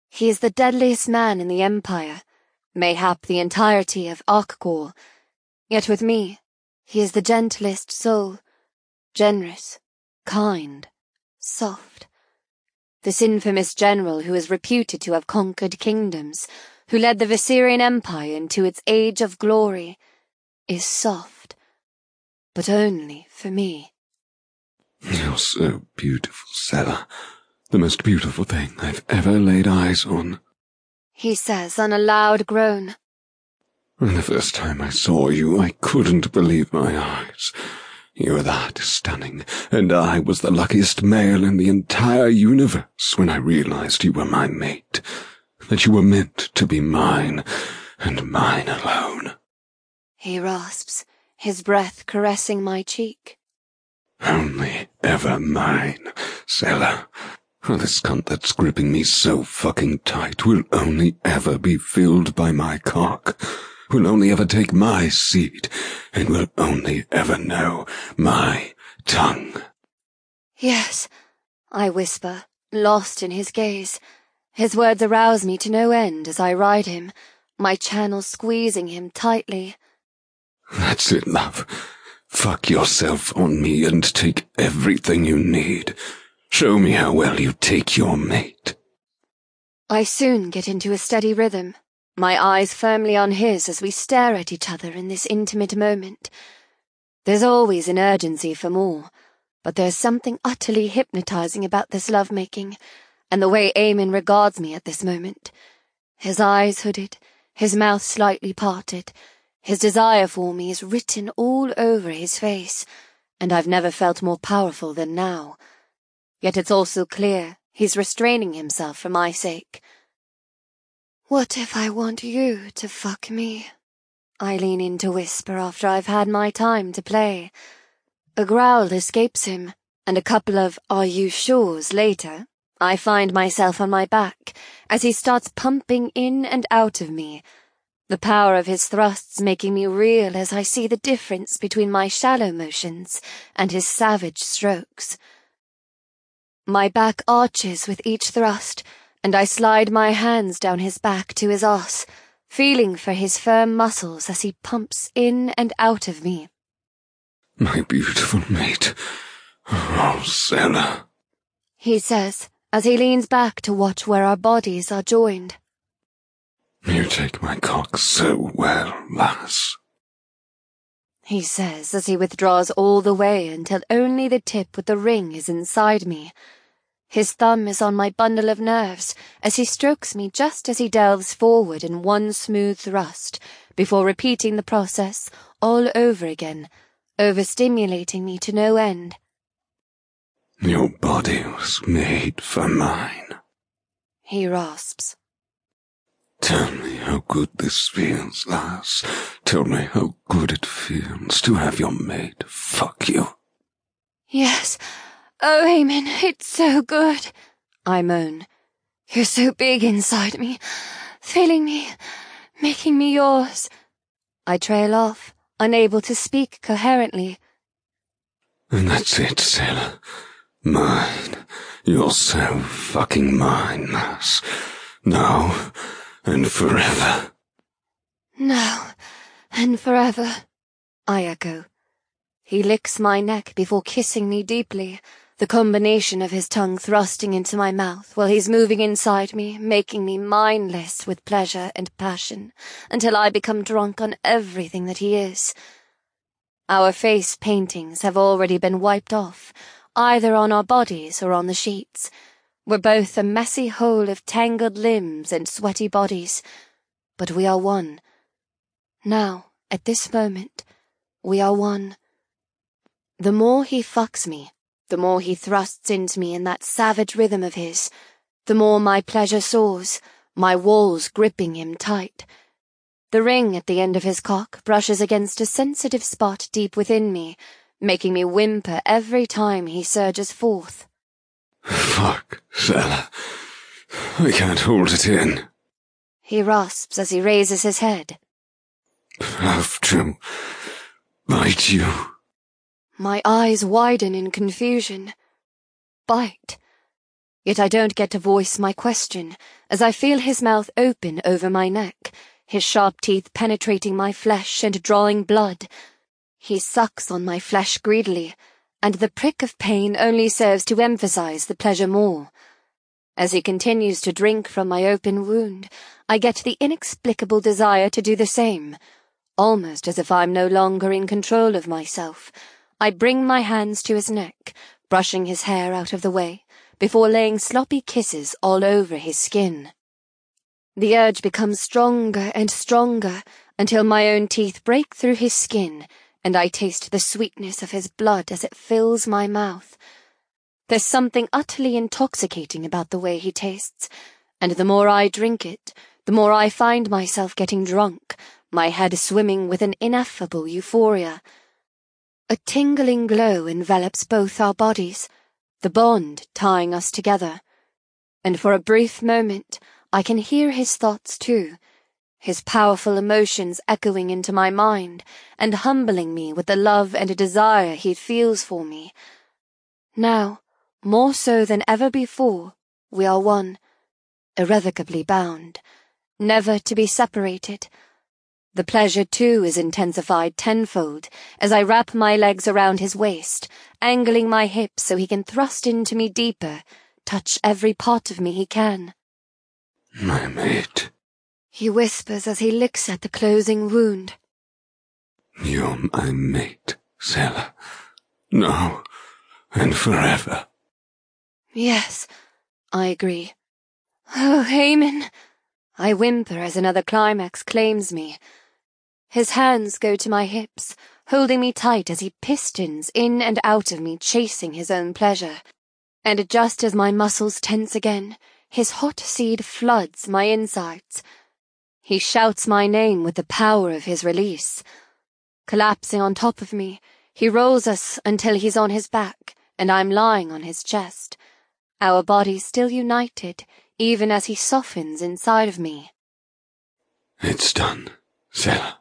He is the deadliest man in the Empire, mayhap the entirety of Arkgol. Yet with me, he is the gentlest soul, generous, kind, soft. This infamous general who is reputed to have conquered kingdoms, who led the Viserion Empire into its age of glory, is soft, but only for me. You're so beautiful, Sela. The most beautiful thing I've ever laid eyes on, he says on a loud groan. And the first time I saw you, I couldn't believe my eyes. You were that stunning, and I was the luckiest male in the entire universe when I realized you were my mate, that you were meant to be mine, and mine alone. He rasps, his breath caressing my cheek. Only ever mine, Sela. This cunt that's gripping me so fucking tight will only ever be filled by my cock, will only ever take my seed, and will only ever know my tongue. Yes, I whisper, lost in his gaze. His words arouse me to no end as I ride him, my channels squeezing him tightly. That's it, love. Fuck yourself on me and take everything you need. Show me how well you take your mate. I soon get into a steady rhythm, my eyes firmly on his as we stare at each other in this intimate moment. There's always an urgency for more, but there's something utterly hypnotizing about this lovemaking, and the way Eamon regards me at this moment. His eyes hooded, his mouth slightly parted, his desire for me is written all over his face, and I've never felt more powerful than now. Yet it's also clear he's restraining himself for my sake. What if I want you to fuck me? I lean in to whisper after I've had my time to play. A growl escapes him, and a couple of "are you sure's" later, I find myself on my back as he starts pumping in and out of me, the power of his thrusts making me reel as I see the difference between my shallow motions and his savage strokes. My back arches with each thrust, and I slide my hands down his back to his ass, feeling for his firm muscles as he pumps in and out of me. My beautiful mate. Oh, Sela, he says, as he leans back to watch where our bodies are joined. You take my cock so well, lass. He says as he withdraws all the way until only the tip with the ring is inside me. His thumb is on my bundle of nerves as he strokes me just as he delves forward in one smooth thrust, before repeating the process all over again, overstimulating me to no end. Your body was made for mine, he rasps. Tell me how good this feels, lass. Tell me how good it feels to have your mate fuck you. Yes. Oh, Eamon, it's so good, I moan. You're so big inside me, filling me, making me yours. I trail off, unable to speak coherently. And that's it, Sela. Mine. You're so fucking mine, lass. Now and forever. Now and forever, I echo. He licks my neck before kissing me deeply, the combination of his tongue thrusting into my mouth while he's moving inside me, making me mindless with pleasure and passion, until I become drunk on everything that he is. Our face paintings have already been wiped off, either on our bodies or on the sheets. We're both a messy hole of tangled limbs and sweaty bodies, but we are one. Now, at this moment, we are one. The more he fucks me, the more he thrusts into me in that savage rhythm of his, the more my pleasure soars, my walls gripping him tight. The ring at the end of his cock brushes against a sensitive spot deep within me, making me whimper every time he surges forth. Fuck, Sela. I can't hold it in. He rasps as he raises his head. Have to bite you. My eyes widen in confusion. Bite. Yet I don't get to voice my question, as I feel his mouth open over my neck, his sharp teeth penetrating my flesh and drawing blood. He sucks on my flesh greedily, and the prick of pain only serves to emphasize the pleasure more. As he continues to drink from my open wound, I get the inexplicable desire to do the same. Almost as if I'm no longer in control of myself, I bring my hands to his neck, brushing his hair out of the way, before laying sloppy kisses all over his skin. The urge becomes stronger and stronger, until my own teeth break through his skin, and I taste the sweetness of his blood as it fills my mouth. There's something utterly intoxicating about the way he tastes, and the more I drink it, the more I find myself getting drunk, my head swimming with an ineffable euphoria. A tingling glow envelops both our bodies, the bond tying us together, and for a brief moment I can hear his thoughts too, his powerful emotions echoing into my mind and humbling me with the love and desire he feels for me. Now, more so than ever before, we are one, irrevocably bound, never to be separated. The pleasure, too, is intensified tenfold as I wrap my legs around his waist, angling my hips so he can thrust into me deeper, touch every part of me he can. My mate, he whispers as he licks at the closing wound. You're my mate, Selah. Now and forever. Yes, I agree. Oh, Aemon! I whimper as another climax claims me. His hands go to my hips, holding me tight as he pistons in and out of me, chasing his own pleasure. And just as my muscles tense again, his hot seed floods my insides. He shouts my name with the power of his release. Collapsing on top of me, he rolls us until he's on his back, and I'm lying on his chest. Our bodies still united, even as he softens inside of me. It's done, Selah.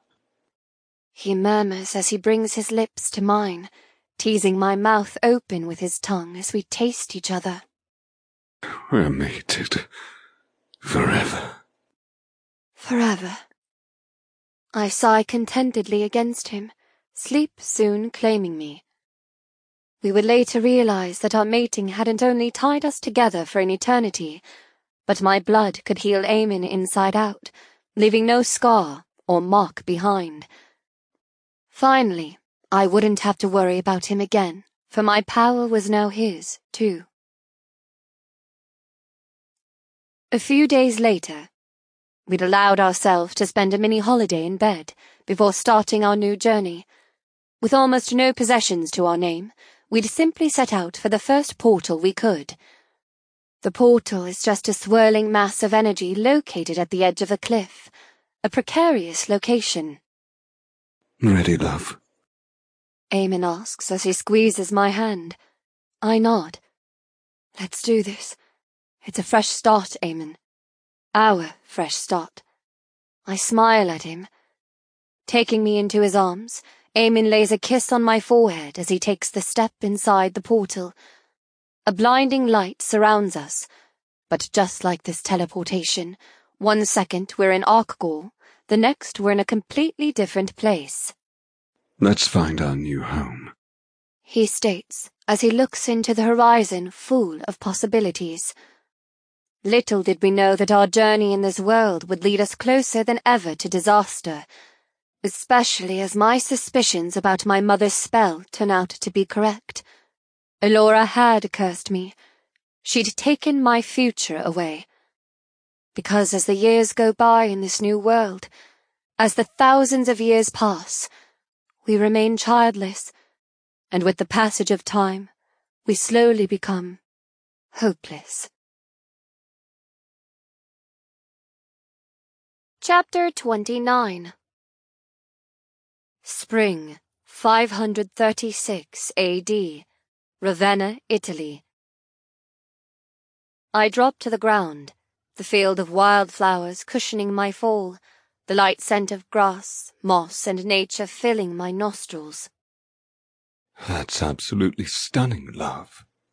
He murmurs as he brings his lips to mine, teasing my mouth open with his tongue as we taste each other. We're mated. Forever. Forever. I sigh contentedly against him, sleep soon claiming me. We would later realize that our mating hadn't only tied us together for an eternity, but my blood could heal Aemon inside out, leaving no scar or mark behind. Finally, I wouldn't have to worry about him again, for my power was now his, too. A few days later, we'd allowed ourselves to spend a mini holiday in bed before starting our new journey. With almost no possessions to our name, we'd simply set out for the first portal we could. The portal is just a swirling mass of energy located at the edge of a cliff, a precarious location. Ready, love? Aemon asks as he squeezes my hand. I nod. Let's do this. It's a fresh start, Aemon. Our fresh start. I smile at him. Taking me into his arms, Aemon lays a kiss on my forehead as he takes the step inside the portal. A blinding light surrounds us, but just like this teleportation, one second we're in Arkgol, the next we're in a completely different place. Let's find our new home, he states as he looks into the horizon full of possibilities. Little did we know that our journey in this world would lead us closer than ever to disaster, especially as my suspicions about my mother's spell turn out to be correct. Elora had cursed me. She'd taken my future away. Because as the years go by in this new world, as the thousands of years pass, we remain childless, and with the passage of time, we slowly become hopeless. Chapter twenty-nine. Spring, five hundred thirty-six A D, Ravenna, Italy. I drop to the ground, the field of wildflowers cushioning my fall, the light scent of grass, moss, and nature filling my nostrils. That's absolutely stunning, love,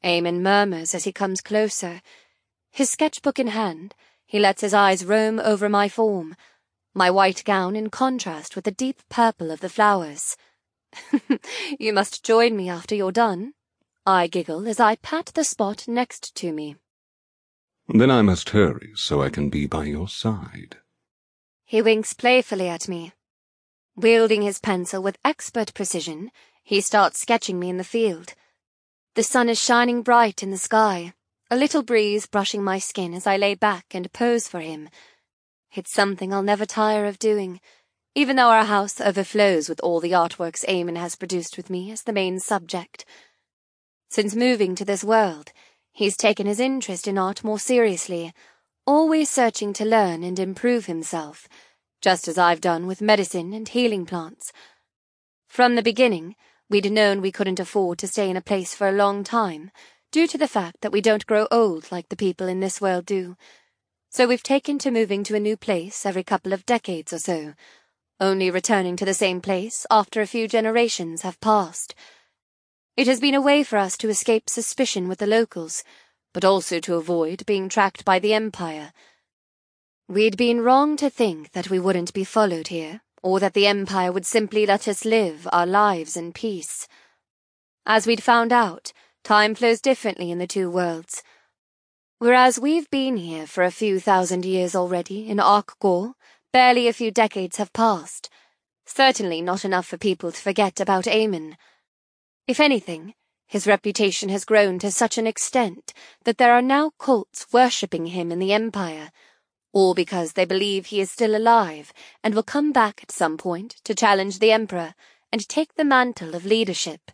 Eamon murmurs as he comes closer. His sketchbook in hand, he lets his eyes roam over my form, my white gown in contrast with the deep purple of the flowers. You must join me after you're done. I giggle as I pat the spot next to me. Then I must hurry so I can be by your side. He winks playfully at me. Wielding his pencil with expert precision, he starts sketching me in the field. The sun is shining bright in the sky, a little breeze brushing my skin as I lay back and pose for him. It's something I'll never tire of doing, even though our house overflows with all the artworks Eamon has produced with me as the main subject. Since moving to this world, he's taken his interest in art more seriously, always searching to learn and improve himself, just as I've done with medicine and healing plants. From the beginning, we'd known we couldn't afford to stay in a place for a long time, due to the fact that we don't grow old like the people in this world do. So we've taken to moving to a new place every couple of decades or so, only returning to the same place after a few generations have passed. It has been a way for us to escape suspicion with the locals, but also to avoid being tracked by the Empire. We'd been wrong to think that we wouldn't be followed here, or that the Empire would simply let us live our lives in peace. As we'd found out, time flows differently in the two worlds. Whereas we've been here for a few thousand years already in Ark-Gor, barely a few decades have passed. Certainly not enough for people to forget about Eamon. If anything, his reputation has grown to such an extent that there are now cults worshipping him in the Empire, all because they believe he is still alive and will come back at some point to challenge the Emperor and take the mantle of leadership.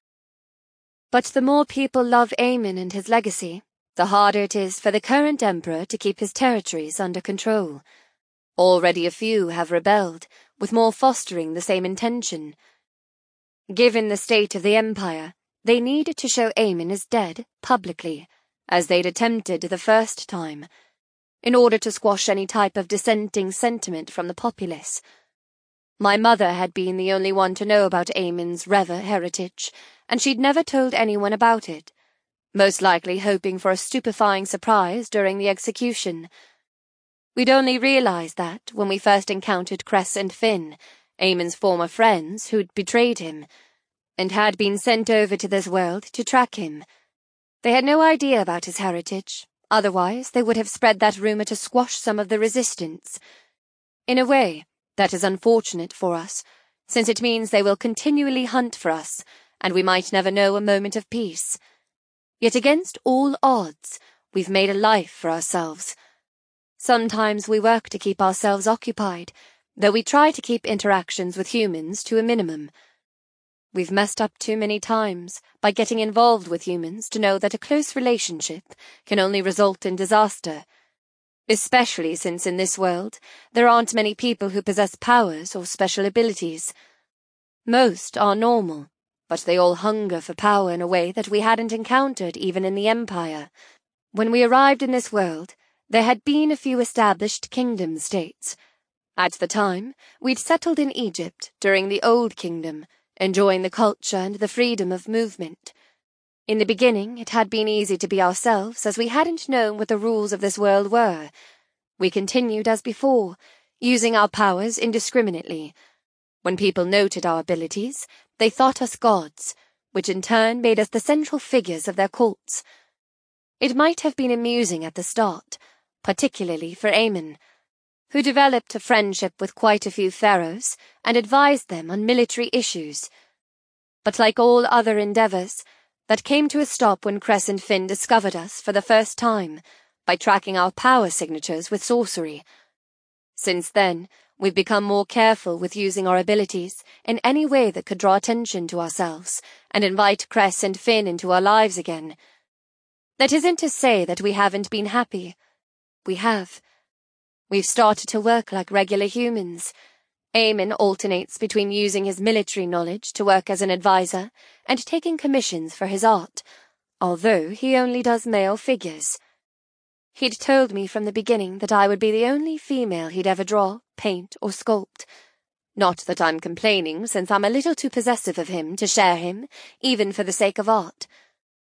But the more people love Eamon and his legacy, the harder it is for the current Emperor to keep his territories under control. Already a few have rebelled, with more fostering the same intention. Given the state of the Empire, they need to show Eamon is dead publicly, as they'd attempted the first time, in order to squash any type of dissenting sentiment from the populace. My mother had been the only one to know about Eamon's Rever heritage, and she'd never told anyone about it, most likely hoping for a stupefying surprise during the execution. We'd only realized that when we first encountered Cress and Finn, Eamon's former friends who'd betrayed him, and had been sent over to this world to track him. They had no idea about his heritage. Otherwise, they would have spread that rumor to squash some of the resistance. In a way, that is unfortunate for us, since it means they will continually hunt for us, and we might never know a moment of peace. Yet against all odds, we've made a life for ourselves. Sometimes we work to keep ourselves occupied, though we try to keep interactions with humans to a minimum. We've messed up too many times by getting involved with humans to know that a close relationship can only result in disaster, especially since in this world there aren't many people who possess powers or special abilities. Most are normal, but they all hunger for power in a way that we hadn't encountered even in the Empire. When we arrived in this world, there had been a few established kingdom states. At the time, we'd settled in Egypt during the Old Kingdom, enjoying the culture and the freedom of movement. In the beginning, it had been easy to be ourselves, as we hadn't known what the rules of this world were. We continued as before, using our powers indiscriminately. When people noted our abilities, they thought us gods, which in turn made us the central figures of their cults. It might have been amusing at the start, particularly for Eamon, who developed a friendship with quite a few pharaohs and advised them on military issues. But like all other endeavors, that came to a stop when Cress and Finn discovered us for the first time by tracking our power signatures with sorcery. Since then, we've become more careful with using our abilities in any way that could draw attention to ourselves and invite Cress and Finn into our lives again. That isn't to say that we haven't been happy. We have. We've started to work like regular humans. Eamon alternates between using his military knowledge to work as an advisor and taking commissions for his art, although he only does male figures. He'd told me from the beginning that I would be the only female he'd ever draw, paint, or sculpt. Not that I'm complaining, since I'm a little too possessive of him to share him, even for the sake of art.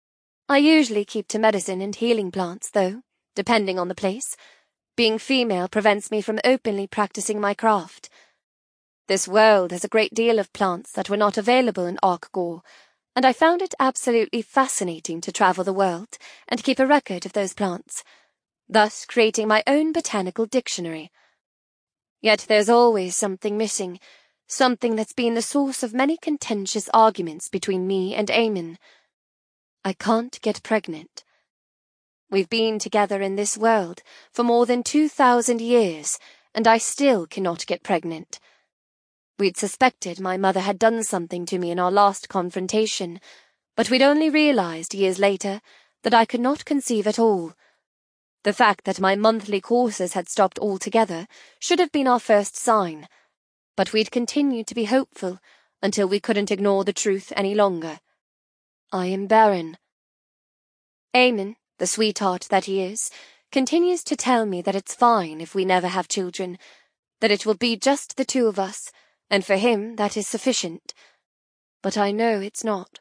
I usually keep to medicine and healing plants, though, depending on the place. Being female prevents me from openly practicing my craft. This world has a great deal of plants that were not available in Arkgor, and I found it absolutely fascinating to travel the world and keep a record of those plants, thus creating my own botanical dictionary. Yet there's always something missing, something that's been the source of many contentious arguments between me and Eamon. I can't get pregnant. We've been together in this world for more than two thousand years, and I still cannot get pregnant. We'd suspected my mother had done something to me in our last confrontation, but we'd only realized years later that I could not conceive at all. The fact that my monthly courses had stopped altogether should have been our first sign, but we'd continued to be hopeful until we couldn't ignore the truth any longer. I am barren. Eamon, the sweetheart that he is, continues to tell me that it's fine if we never have children, that it will be just the two of us, and for him that is sufficient. But I know it's not.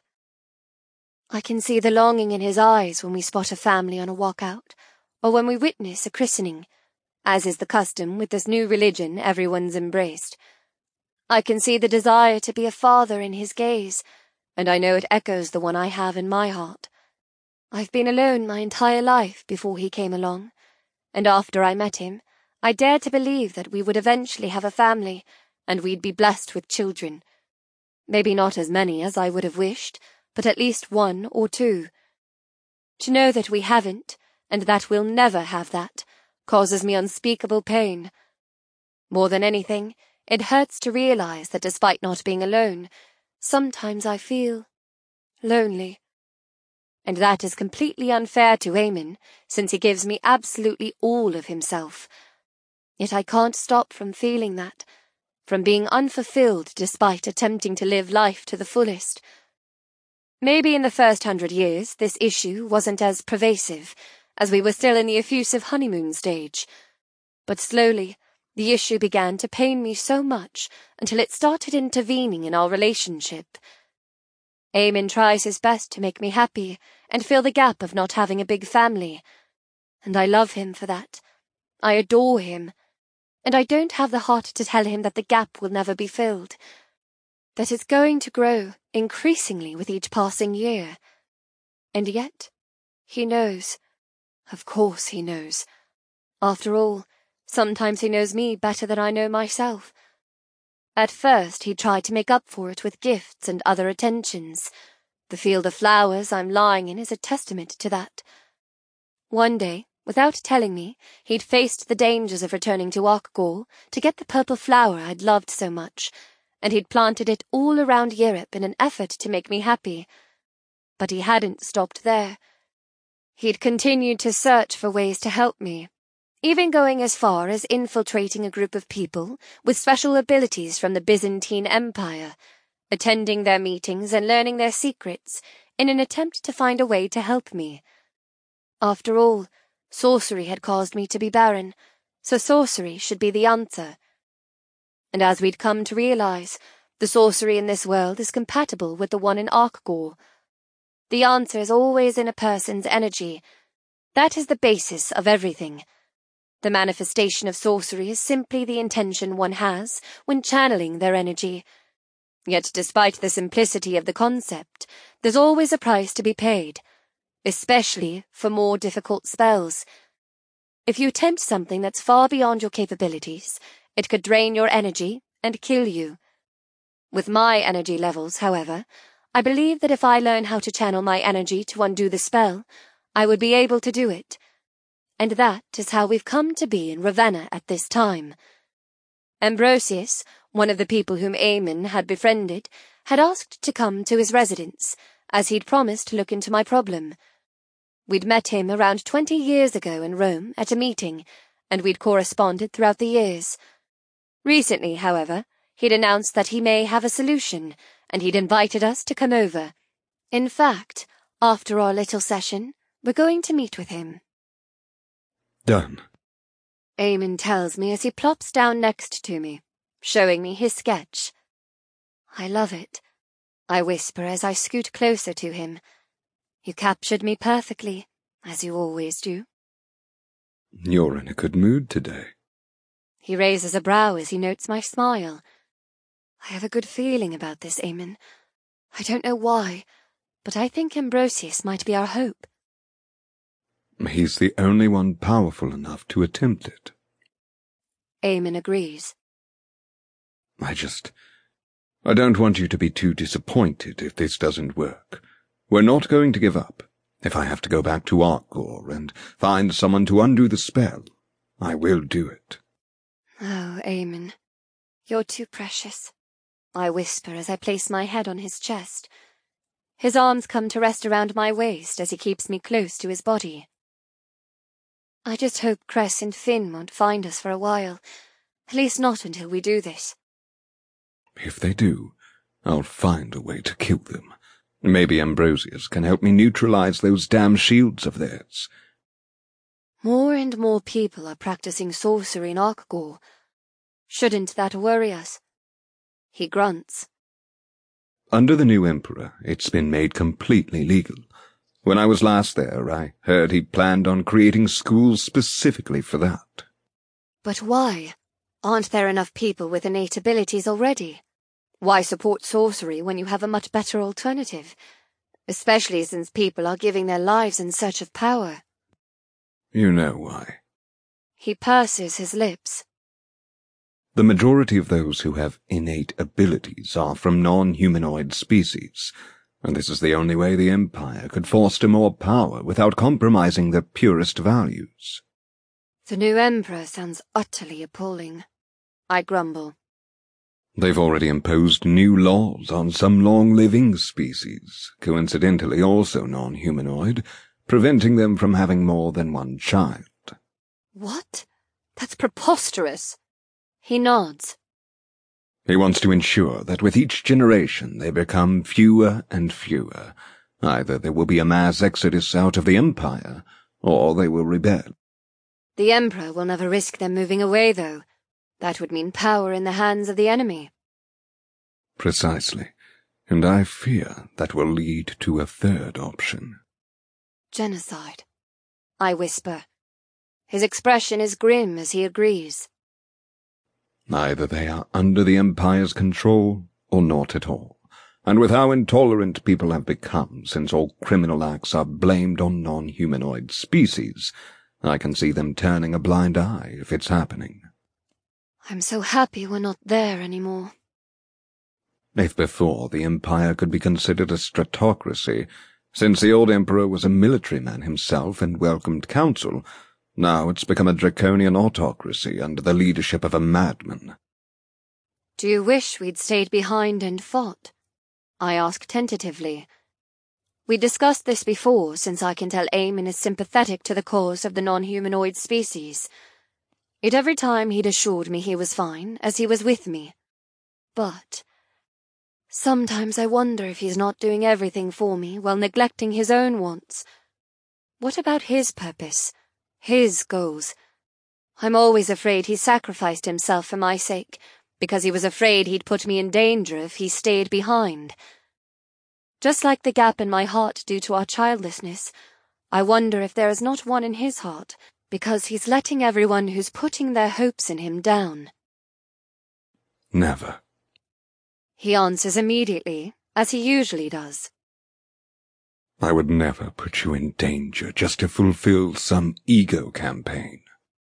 I can see the longing in his eyes when we spot a family on a walk out, or when we witness a christening, as is the custom with this new religion everyone's embraced. I can see the desire to be a father in his gaze, and I know it echoes the one I have in my heart. I've been alone my entire life before he came along, and after I met him, I dared to believe that we would eventually have a family, and we'd be blessed with children. Maybe not as many as I would have wished, but at least one or two. To know that we haven't, and that we'll never have that, causes me unspeakable pain. More than anything, it hurts to realize that despite not being alone, sometimes I feel lonely. And that is completely unfair to Eamon, since he gives me absolutely all of himself. Yet I can't stop from feeling that, from being unfulfilled despite attempting to live life to the fullest. Maybe in the first hundred years this issue wasn't as pervasive, as we were still in the effusive honeymoon stage. But slowly, the issue began to pain me so much until it started intervening in our relationship. Eamon tries his best to make me happy and fill the gap of not having a big family. And I love him for that. I adore him. And I don't have the heart to tell him that the gap will never be filled, that it's going to grow increasingly with each passing year. And yet, he knows. Of course he knows. After all, sometimes he knows me better than I know myself. At first he tried to make up for it with gifts and other attentions. The field of flowers I'm lying in is a testament to that. One day, without telling me, he'd faced the dangers of returning to Arkgor to get the purple flower I'd loved so much, and he'd planted it all around Europe in an effort to make me happy. But he hadn't stopped there. He'd continued to search for ways to help me, even going as far as infiltrating a group of people with special abilities from the Byzantine Empire, attending their meetings and learning their secrets in an attempt to find a way to help me. After all, sorcery had caused me to be barren, so sorcery should be the answer. And as we'd come to realize, the sorcery in this world is compatible with the one in Arkgor. The answer is always in a person's energy. That is the basis of everything. The manifestation of sorcery is simply the intention one has when channeling their energy. Yet despite the simplicity of the concept, there's always a price to be paid, especially for more difficult spells. If you attempt something that's far beyond your capabilities, it could drain your energy and kill you. With my energy levels, however, I believe that if I learn how to channel my energy to undo the spell, I would be able to do it. And that is how we've come to be in Ravenna at this time. Ambrosius, one of the people whom Eamon had befriended, had asked to come to his residence, as he'd promised to look into my problem. We'd met him around twenty years ago in Rome at a meeting, and we'd corresponded throughout the years. Recently, however, he'd announced that he may have a solution, and he'd invited us to come over. In fact, after our little session, we're going to meet with him. Done. Eamon tells me as he plops down next to me, showing me his sketch. I love it, I whisper as I scoot closer to him. You captured me perfectly, as you always do. You're in a good mood today. He raises a brow as he notes my smile. I have a good feeling about this, Aemon. I don't know why, but I think Ambrosius might be our hope. He's the only one powerful enough to attempt it. Aemon agrees. I just... I don't want you to be too disappointed if this doesn't work. We're not going to give up. If I have to go back to Arkgor and find someone to undo the spell, I will do it. Oh, Aemon, you're too precious, I whisper as I place my head on his chest. His arms come to rest around my waist as he keeps me close to his body. I just hope Cress and Finn won't find us for a while, at least not until we do this. If they do, I'll find a way to kill them. Maybe Ambrosius can help me neutralize those damn shields of theirs. More and more people are practicing sorcery in Arkgor. Shouldn't that worry us? He grunts. Under the new Emperor, it's been made completely legal. When I was last there, I heard he planned on creating schools specifically for that. But why? Aren't there enough people with innate abilities already? Why support sorcery when you have a much better alternative? Especially since people are giving their lives in search of power. You know why. He purses his lips. The majority of those who have innate abilities are from non-humanoid species, and this is the only way the Empire could foster more power without compromising their purest values. The new Emperor sounds utterly appalling. I grumble. They've already imposed new laws on some long-living species, coincidentally also non-humanoid, preventing them from having more than one child. What? That's preposterous. He nods. He wants to ensure that with each generation they become fewer and fewer. Either there will be a mass exodus out of the Empire, or they will rebel. The Emperor will never risk them moving away, though. That would mean power in the hands of the enemy. Precisely. And I fear that will lead to a third option. Genocide, I whisper. His expression is grim as he agrees. Either they are under the Empire's control, or not at all. And with how intolerant people have become since all criminal acts are blamed on non-humanoid species, I can see them turning a blind eye if it's happening. I'm so happy we're not there anymore. If before the Empire could be considered a stratocracy, since the old Emperor was a military man himself and welcomed counsel, now it's become a draconian autocracy under the leadership of a madman. Do you wish we'd stayed behind and fought? I ask tentatively. We discussed this before, since I can tell Aemon is sympathetic to the cause of the non-humanoid species. Yet every time he'd assured me he was fine, as he was with me. But sometimes I wonder if he's not doing everything for me while neglecting his own wants. What about his purpose? His goals? I'm always afraid he sacrificed himself for my sake, because he was afraid he'd put me in danger if he stayed behind. Just like the gap in my heart due to our childlessness, I wonder if there is not one in his heart, because he's letting everyone who's putting their hopes in him down. Never. He answers immediately, as he usually does. I would never put you in danger just to fulfill some ego campaign.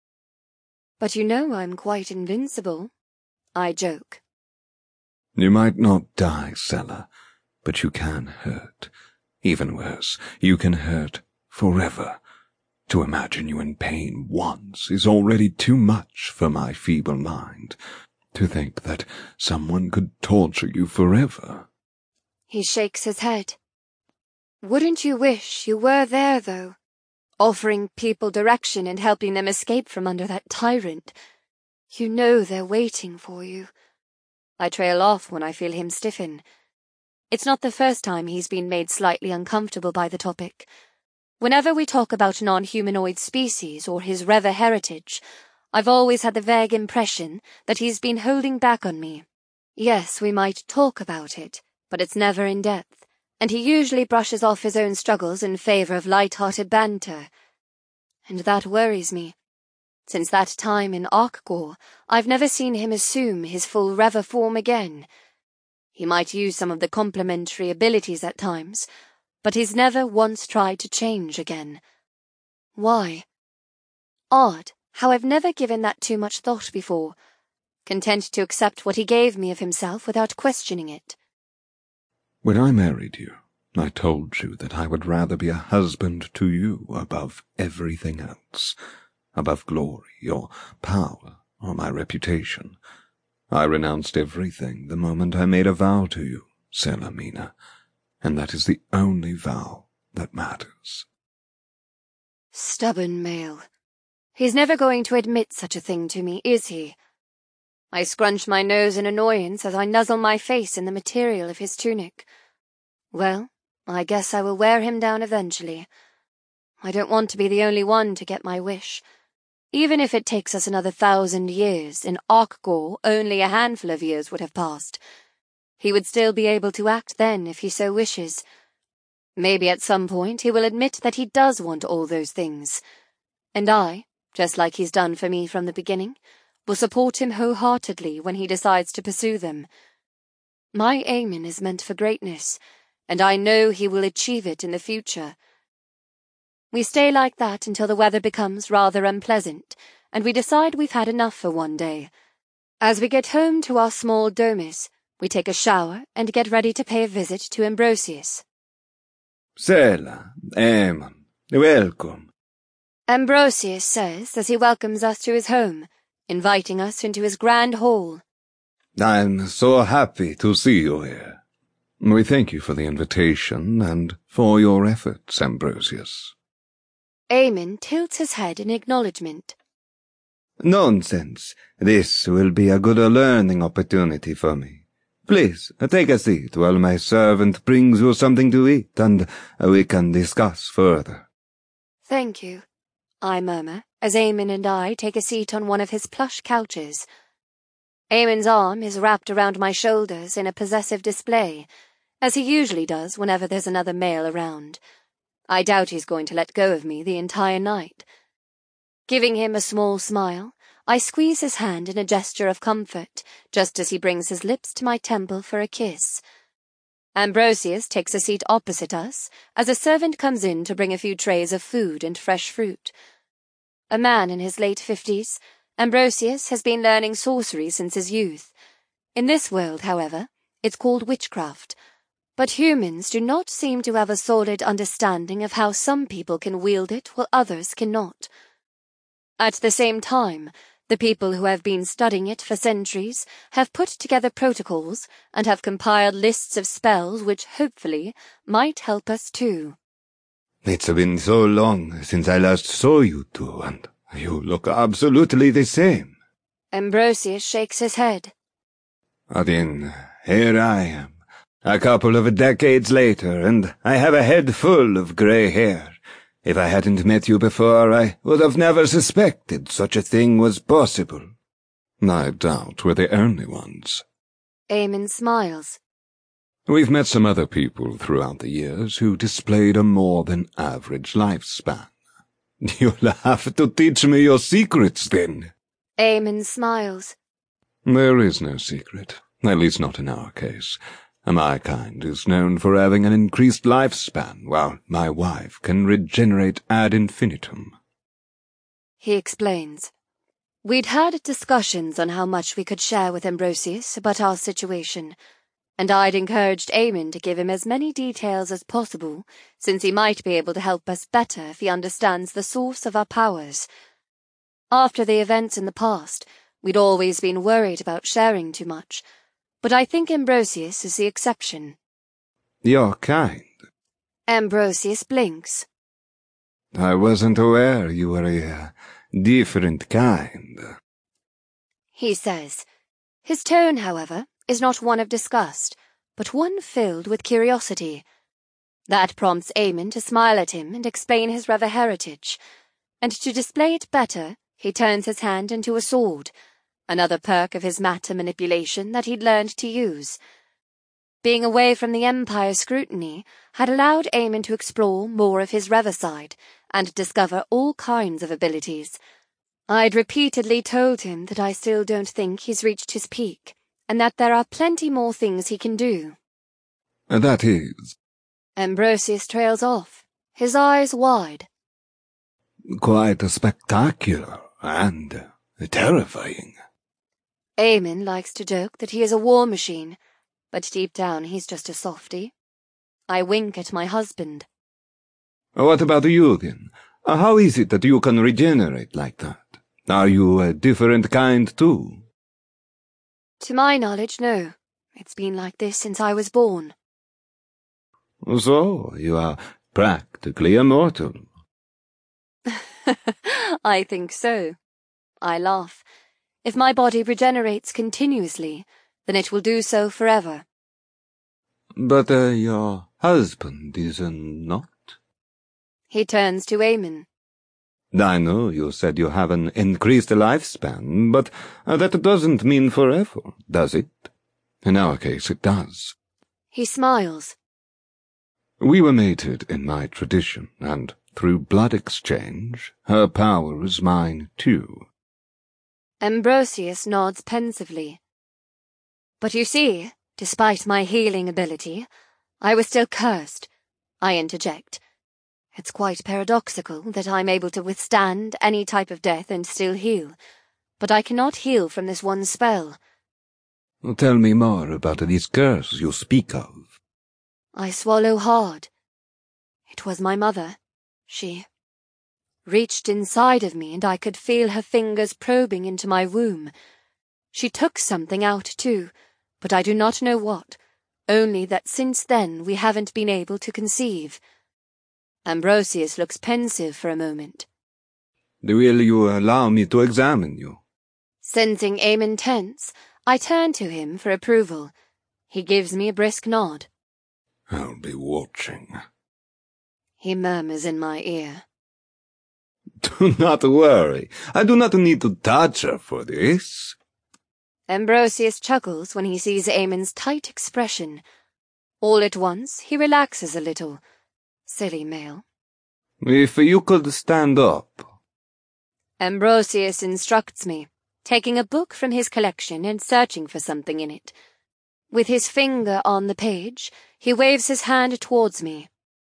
But you know I'm quite invincible. I joke. You might not die, Sella, but you can hurt. Even worse, you can hurt forever. To imagine you in pain once is already too much for my feeble mind. To think that someone could torture you forever. He shakes his head. Wouldn't you wish you were there, though? Offering people direction and helping them escape from under that tyrant. You know they're waiting for you. I trail off when I feel him stiffen. It's not the first time he's been made slightly uncomfortable by the topic. Whenever we talk about non-humanoid species or his Rever heritage, I've always had the vague impression that he's been holding back on me. Yes, we might talk about it, but it's never in depth, and he usually brushes off his own struggles in favour of light-hearted banter. And that worries me. Since that time in Arkgor, I've never seen him assume his full Rever form again. He might use some of the complementary abilities at times, but he's never once tried to change again. Why? Odd how I've never given that too much thought before, content to accept what he gave me of himself without questioning it. When I married you, I told you that I would rather be a husband to you above everything else, above glory or power or my reputation. I renounced everything the moment I made a vow to you, Salamina, and that is the only vow that matters. Stubborn male. He's never going to admit such a thing to me, is he? I scrunch my nose in annoyance as I nuzzle my face in the material of his tunic. Well, I guess I will wear him down eventually. I don't want to be the only one to get my wish. Even if it takes us another thousand years, in Arkgor only a handful of years would have passed. He would still be able to act then if he so wishes. Maybe at some point he will admit that he does want all those things. And I, just like he's done for me from the beginning, will support him wholeheartedly when he decides to pursue them. My Aemon is meant for greatness, and I know he will achieve it in the future. We stay like that until the weather becomes rather unpleasant, and we decide we've had enough for one day. As we get home to our small domus, we take a shower and get ready to pay a visit to Ambrosius. Sela, Aemon, welcome. Ambrosius says as he welcomes us to his home, inviting us into his grand hall. I'm so happy to see you here. We thank you for the invitation and for your efforts, Ambrosius. Aemon tilts his head in acknowledgement. Nonsense. This will be a good learning opportunity for me. Please, take a seat while my servant brings you something to eat, and we can discuss further. Thank you, I murmur, as Aemon and I take a seat on one of his plush couches. Aemon's arm is wrapped around my shoulders in a possessive display, as he usually does whenever there's another male around. I doubt he's going to let go of me the entire night. Giving him a small smile, I squeeze his hand in a gesture of comfort, just as he brings his lips to my temple for a kiss. Ambrosius takes a seat opposite us, as a servant comes in to bring a few trays of food and fresh fruit. A man in his late fifties, Ambrosius has been learning sorcery since his youth. In this world, however, it's called witchcraft, but humans do not seem to have a solid understanding of how some people can wield it while others cannot. At the same time, the people who have been studying it for centuries have put together protocols and have compiled lists of spells which, hopefully, might help us too. It's been so long since I last saw you two, and you look absolutely the same. Ambrosius shakes his head. Then, here I am, a couple of decades later, and I have a head full of grey hair. If I hadn't met you before, I would have never suspected such a thing was possible. I doubt we're the only ones. Aemon smiles. We've met some other people throughout the years who displayed a more than average lifespan. You'll have to teach me your secrets, then. Aemon smiles. There is no secret, at least not in our case. My kind is known for having an increased lifespan, while my wife can regenerate ad infinitum. He explains. We'd had discussions on how much we could share with Ambrosius about our situation, and I'd encouraged Aemon to give him as many details as possible, since he might be able to help us better if he understands the source of our powers. After the events in the past, we'd always been worried about sharing too much, but I think Ambrosius is the exception. Your kind? Ambrosius blinks. I wasn't aware you were a uh, different kind. He says. His tone, however, is not one of disgust, but one filled with curiosity. That prompts Aemon to smile at him and explain his Rever heritage, and to display it better, he turns his hand into a sword, another perk of his matter manipulation that he'd learned to use. Being away from the Empire's scrutiny had allowed Eamon to explore more of his Rever side and discover all kinds of abilities. I'd repeatedly told him that I still don't think he's reached his peak, and that there are plenty more things he can do. That is? Ambrosius trails off, his eyes wide. Quite spectacular and terrifying. Eamon likes to joke that he is a war machine, but deep down he's just a softy. I wink at my husband. What about you, then? How is it that you can regenerate like that? Are you a different kind, too? To my knowledge, no. It's been like this since I was born. So, you are practically immortal. I think so. I laugh. If my body regenerates continuously, then it will do so forever. But uh, your husband is uh, not? He turns to Eamon. I know you said you have an increased lifespan, but uh, that doesn't mean forever, does it? In our case, it does. He smiles. We were mated in my tradition, and through blood exchange, her power is mine too. Ambrosius nods pensively. But you see, despite my healing ability, I was still cursed. I interject. It's quite paradoxical that I'm able to withstand any type of death and still heal, but I cannot heal from this one spell. Tell me more about this curse you speak of. I swallow hard. It was my mother. She reached inside of me and I could feel her fingers probing into my womb. She took something out too, but I do not know what, only that since then we haven't been able to conceive. Ambrosius looks pensive for a moment. Will you allow me to examine you? Sensing Eamon tense, I turn to him for approval. He gives me a brisk nod. I'll be watching. He murmurs in my ear. Do not worry. I do not need to touch her for this. Ambrosius chuckles when he sees Eamon's tight expression. All at once, he relaxes a little. Silly male. If you could stand up. Ambrosius instructs me, taking a book from his collection and searching for something in it. With his finger on the page, he waves his hand towards me.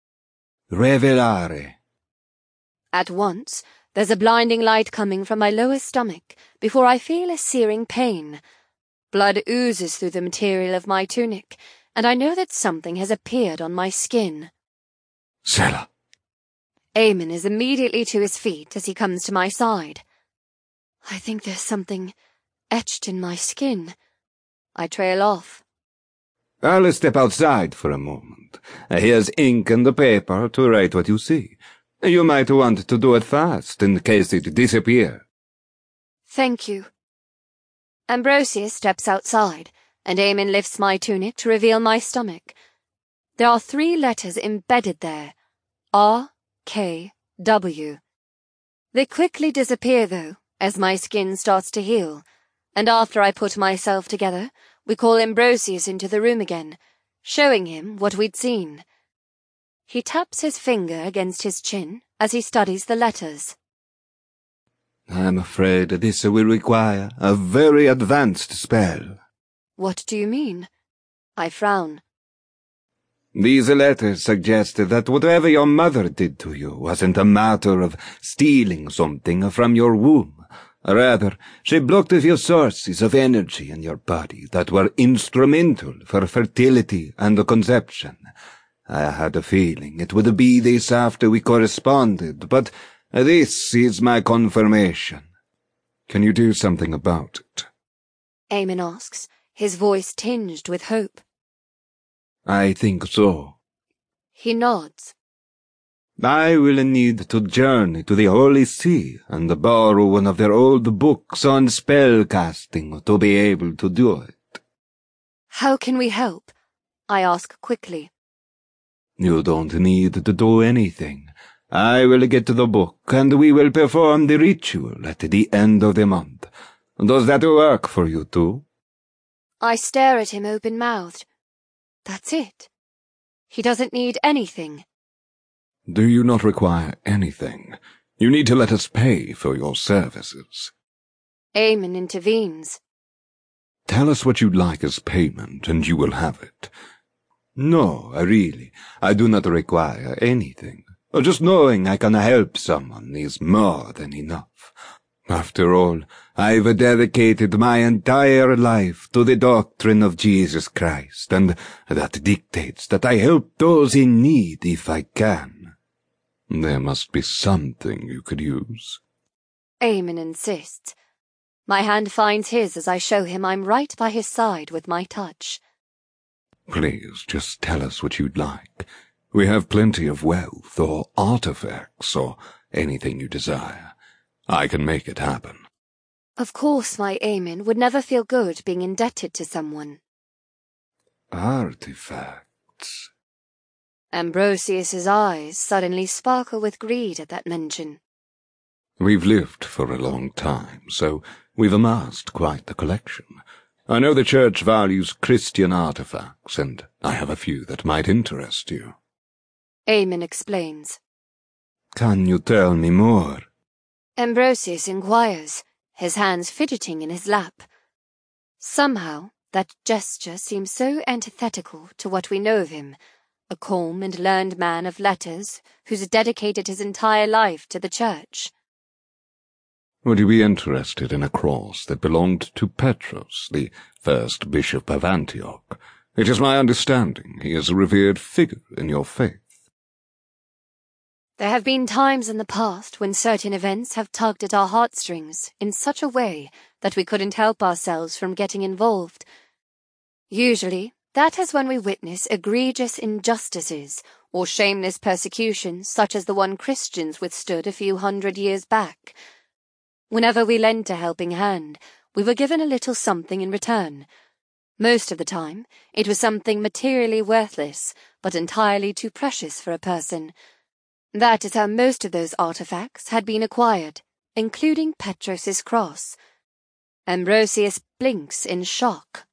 Revelare. At once, there's a blinding light coming from my lower stomach before I feel a searing pain. Blood oozes through the material of my tunic, and I know that something has appeared on my skin. Selah. Eamon is immediately to his feet as he comes to my side. I think there's something etched in my skin. I trail off. I'll step outside for a moment. Here's ink and the paper to write what you see. You might want to do it fast in case it disappears. Thank you. Ambrosius steps outside, and Eamon lifts my tunic to reveal my stomach. There are three letters embedded there. R, K, W. They quickly disappear, though, as my skin starts to heal, and after I put myself together, we call Ambrosius into the room again, showing him what we'd seen. He taps his finger against his chin as he studies the letters. I'm afraid this will require a very advanced spell. What do you mean? I frown. These letters suggest that whatever your mother did to you wasn't a matter of stealing something from your womb. Rather, she blocked off your sources of energy in your body that were instrumental for fertility and conception. I had a feeling it would be this after we corresponded, but this is my confirmation. Can you do something about it? Eamon asks, his voice tinged with hope. I think so. He nods. I will need to journey to the Holy See and borrow one of their old books on spell casting to be able to do it. How can we help? I ask quickly. You don't need to do anything. I will get the book and we will perform the ritual at the end of the month. Does that work for you too? I stare at him open-mouthed. That's it. He doesn't need anything. Do you not require anything? You need to let us pay for your services. Eamon intervenes. Tell us what you'd like as payment, and you will have it. No, really, I do not require anything. Just knowing I can help someone is more than enough. After all, I've dedicated my entire life to the doctrine of Jesus Christ, and that dictates that I help those in need if I can. There must be something you could use. Eamon insists. My hand finds his as I show him I'm right by his side with my touch. Please, just tell us what you'd like. We have plenty of wealth, or artifacts, or anything you desire. I can make it happen. Of course my Eamon would never feel good being indebted to someone. Artifacts? Ambrosius's eyes suddenly sparkle with greed at that mention. We've lived for a long time, so we've amassed quite the collection. I know the Church values Christian artifacts, and I have a few that might interest you. Eamon explains. Can you tell me more? Ambrosius inquires, his hands fidgeting in his lap. Somehow, that gesture seems so antithetical to what we know of him, a calm and learned man of letters who's dedicated his entire life to the Church. Would you be interested in a cross that belonged to Petros, the first bishop of Antioch? It is my understanding he is a revered figure in your faith. There have been times in the past when certain events have tugged at our heartstrings in such a way that we couldn't help ourselves from getting involved. Usually, that is when we witness egregious injustices or shameless persecutions such as the one Christians withstood a few hundred years back. Whenever we lent a helping hand, we were given a little something in return. Most of the time, it was something materially worthless, but entirely too precious for a person. That is how most of those artifacts had been acquired, including Petros's cross. Ambrosius blinks in shock.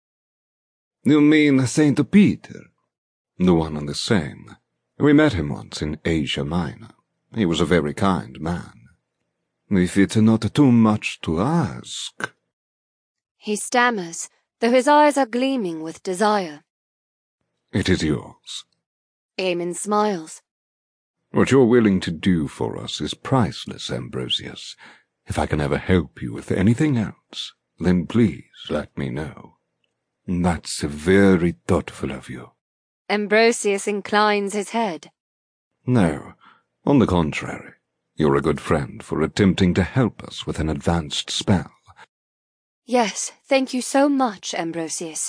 You mean Saint Peter? The one and the same. We met him once in Asia Minor. He was a very kind man. If it's not too much to ask. He stammers, though his eyes are gleaming with desire. It is yours. Eamon smiles. What you're willing to do for us is priceless, Ambrosius. If I can ever help you with anything else, then please let me know. That's very thoughtful of you. Ambrosius inclines his head. No, on the contrary. You're a good friend for attempting to help us with an advanced spell. Yes, thank you so much, Ambrosius.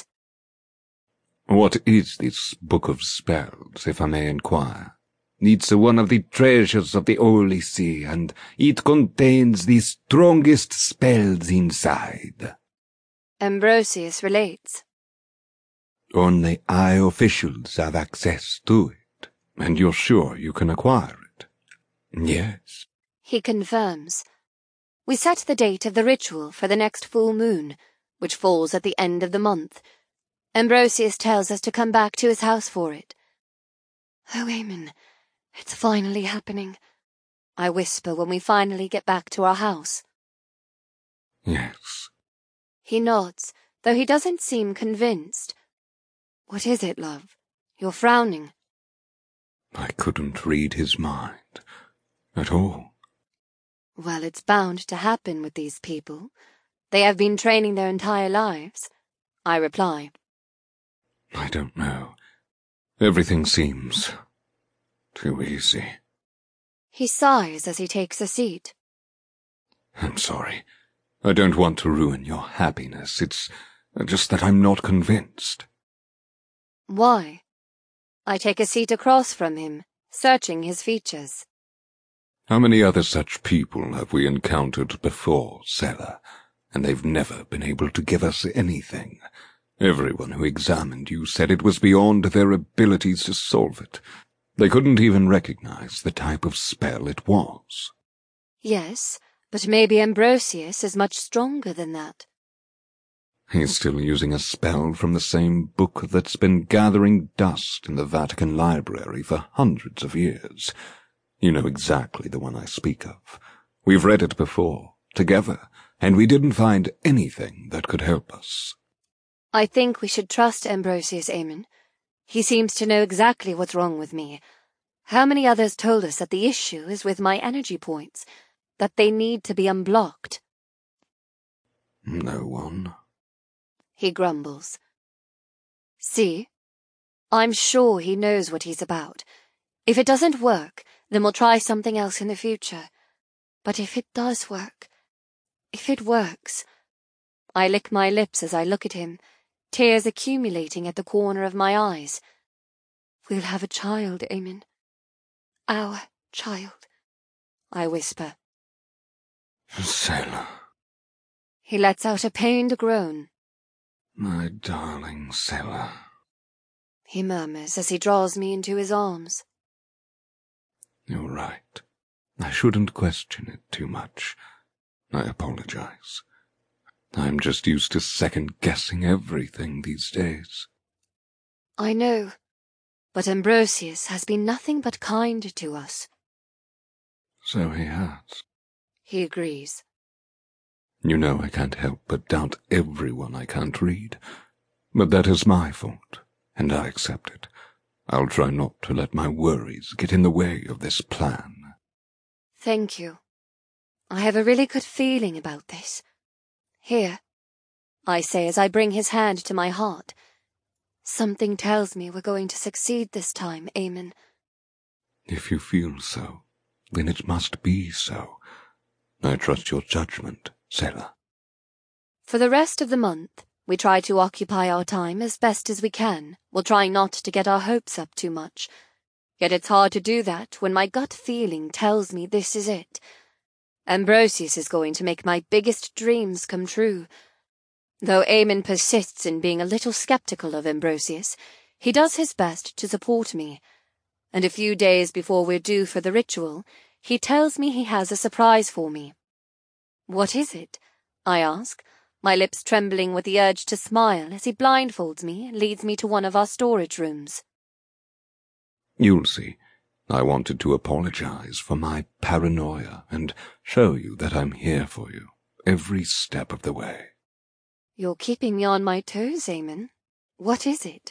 What is this book of spells, if I may inquire? It's one of the treasures of the Holy See, and it contains the strongest spells inside. Ambrosius relates. Only high officials have access to it. And you're sure you can acquire it? Yes. He confirms. We set the date of the ritual for the next full moon, which falls at the end of the month. Ambrosius tells us to come back to his house for it. Oh, Eamon, it's finally happening, I whisper when we finally get back to our house. Yes. He nods, though he doesn't seem convinced. What is it, love? You're frowning. I couldn't read his mind. At all. Well, it's bound to happen with these people. They have been training their entire lives, I reply. I don't know. Everything seems too easy. He sighs as he takes a seat. I'm sorry. I don't want to ruin your happiness. It's just that I'm not convinced. Why? I take a seat across from him, searching his features. How many other such people have we encountered before, Selah? And they've never been able to give us anything. Everyone who examined you said it was beyond their abilities to solve it. They couldn't even recognize the type of spell it was. Yes, but maybe Ambrosius is much stronger than that. He's still using a spell from the same book that's been gathering dust in the Vatican Library for hundreds of years. You know exactly the one I speak of. We've read it before, together, and we didn't find anything that could help us. I think we should trust Ambrosius, Aemon. He seems to know exactly what's wrong with me. How many others told us that the issue is with my energy points, that they need to be unblocked? No one. He grumbles. See? I'm sure he knows what he's about. If it doesn't work, then we'll try something else in the future. But if it does work, if it works... I lick my lips as I look at him, tears accumulating at the corner of my eyes. We'll have a child, Aemon. Our child, I whisper. Selah. He lets out a pained groan. My darling Selah, he murmurs as he draws me into his arms. You're right. I shouldn't question it too much. I apologize. I'm just used to second-guessing everything these days. I know, but Ambrosius has been nothing but kind to us. So he has. He agrees. You know I can't help but doubt everyone I can't read. But that is my fault, and I accept it. I'll try not to let my worries get in the way of this plan. Thank you. I have a really good feeling about this. Here, I say as I bring his hand to my heart. Something tells me we're going to succeed this time, Aemon. If you feel so, then it must be so. I trust your judgment, Selah. For the rest of the month, we try to occupy our time as best as we can, while trying not to get our hopes up too much. Yet it's hard to do that when my gut feeling tells me this is it. Ambrosius is going to make my biggest dreams come true. Though Aemon persists in being a little skeptical of Ambrosius, he does his best to support me. And a few days before we're due for the ritual, he tells me he has a surprise for me. What is it? I ask, my lips trembling with the urge to smile as he blindfolds me and leads me to one of our storage rooms. You'll see. I wanted to apologize for my paranoia and show you that I'm here for you, every step of the way. You're keeping me on my toes, Aemon. What is it?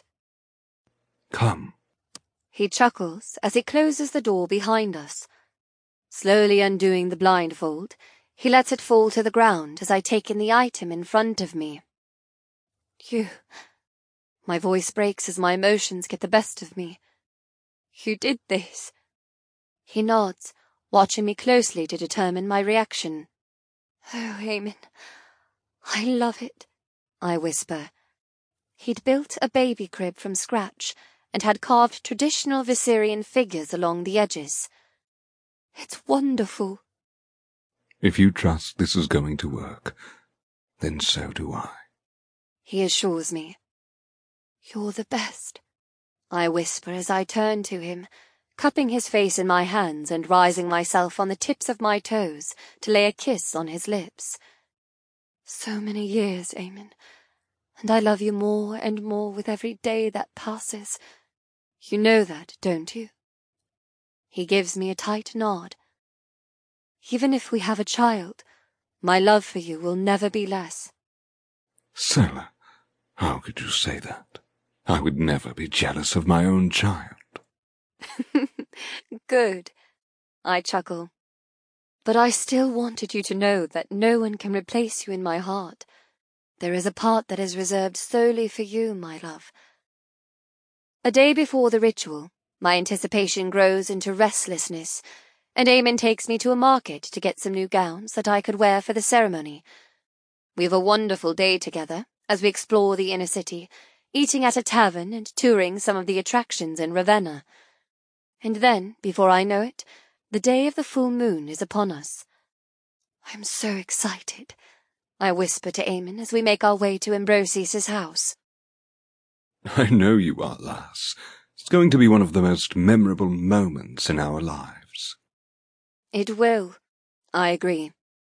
Come. He chuckles as he closes the door behind us. Slowly undoing the blindfold, he lets it fall to the ground as I take in the item in front of me. You... My voice breaks as my emotions get the best of me. You did this. He nods, watching me closely to determine my reaction. Oh, Aemon, I love it, I whisper. He'd built a baby crib from scratch and had carved traditional Viserion figures along the edges. It's wonderful. If you trust this is going to work, then so do I. He assures me. You're the best, I whisper as I turn to him, cupping his face in my hands and rising myself on the tips of my toes to lay a kiss on his lips. So many years, Aemon, and I love you more and more with every day that passes. You know that, don't you? He gives me a tight nod. Even if we have a child, my love for you will never be less. Selah, how could you say that? I would never be jealous of my own child. Good, I chuckle. But I still wanted you to know that no one can replace you in my heart. There is a part that is reserved solely for you, my love. A day before the ritual, my anticipation grows into restlessness, and Aemon takes me to a market to get some new gowns that I could wear for the ceremony. We have a wonderful day together as we explore the inner city, eating at a tavern and touring some of the attractions in Ravenna. And then, before I know it, the day of the full moon is upon us. I'm so excited, I whisper to Aemon as we make our way to Ambrosius's house. I know you are, lass. It's going to be one of the most memorable moments in our lives. It will, I agree.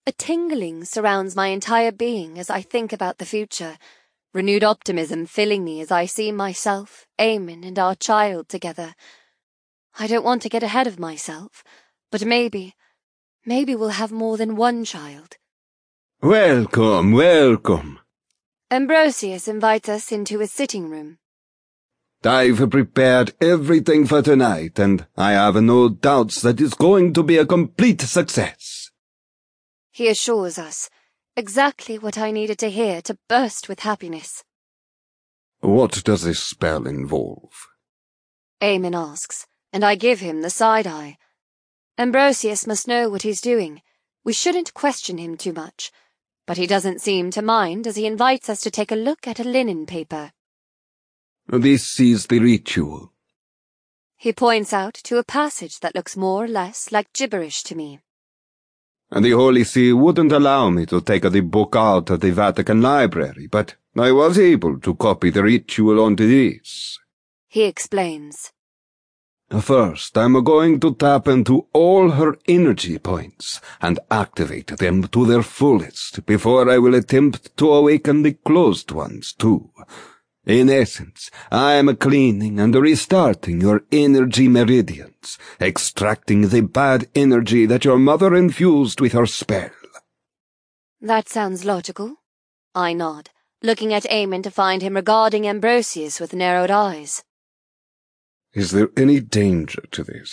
A tingling surrounds my entire being as I think about the future, renewed optimism filling me as I see myself, Eamon, and our child together. I don't want to get ahead of myself, but maybe, maybe we'll have more than one child. Welcome, welcome. Ambrosius invites us into his sitting room. I've prepared everything for tonight, and I have no doubts that it's going to be a complete success. He assures us, exactly what I needed to hear to burst with happiness. What does this spell involve? Eamon asks, and I give him the side-eye. Ambrosius must know what he's doing. We shouldn't question him too much, but he doesn't seem to mind as he invites us to take a look at a linen paper. This is the ritual. He points out to a passage that looks more or less like gibberish to me. The Holy See wouldn't allow me to take the book out of the Vatican Library, but I was able to copy the ritual onto this. He explains. First, I'm going to tap into all her energy points and activate them to their fullest before I will attempt to awaken the closed ones too. In essence, I am cleaning and restarting your energy meridians, extracting the bad energy that your mother infused with her spell. That sounds logical. I nod, looking at Eamon to find him regarding Ambrosius with narrowed eyes. Is there any danger to this?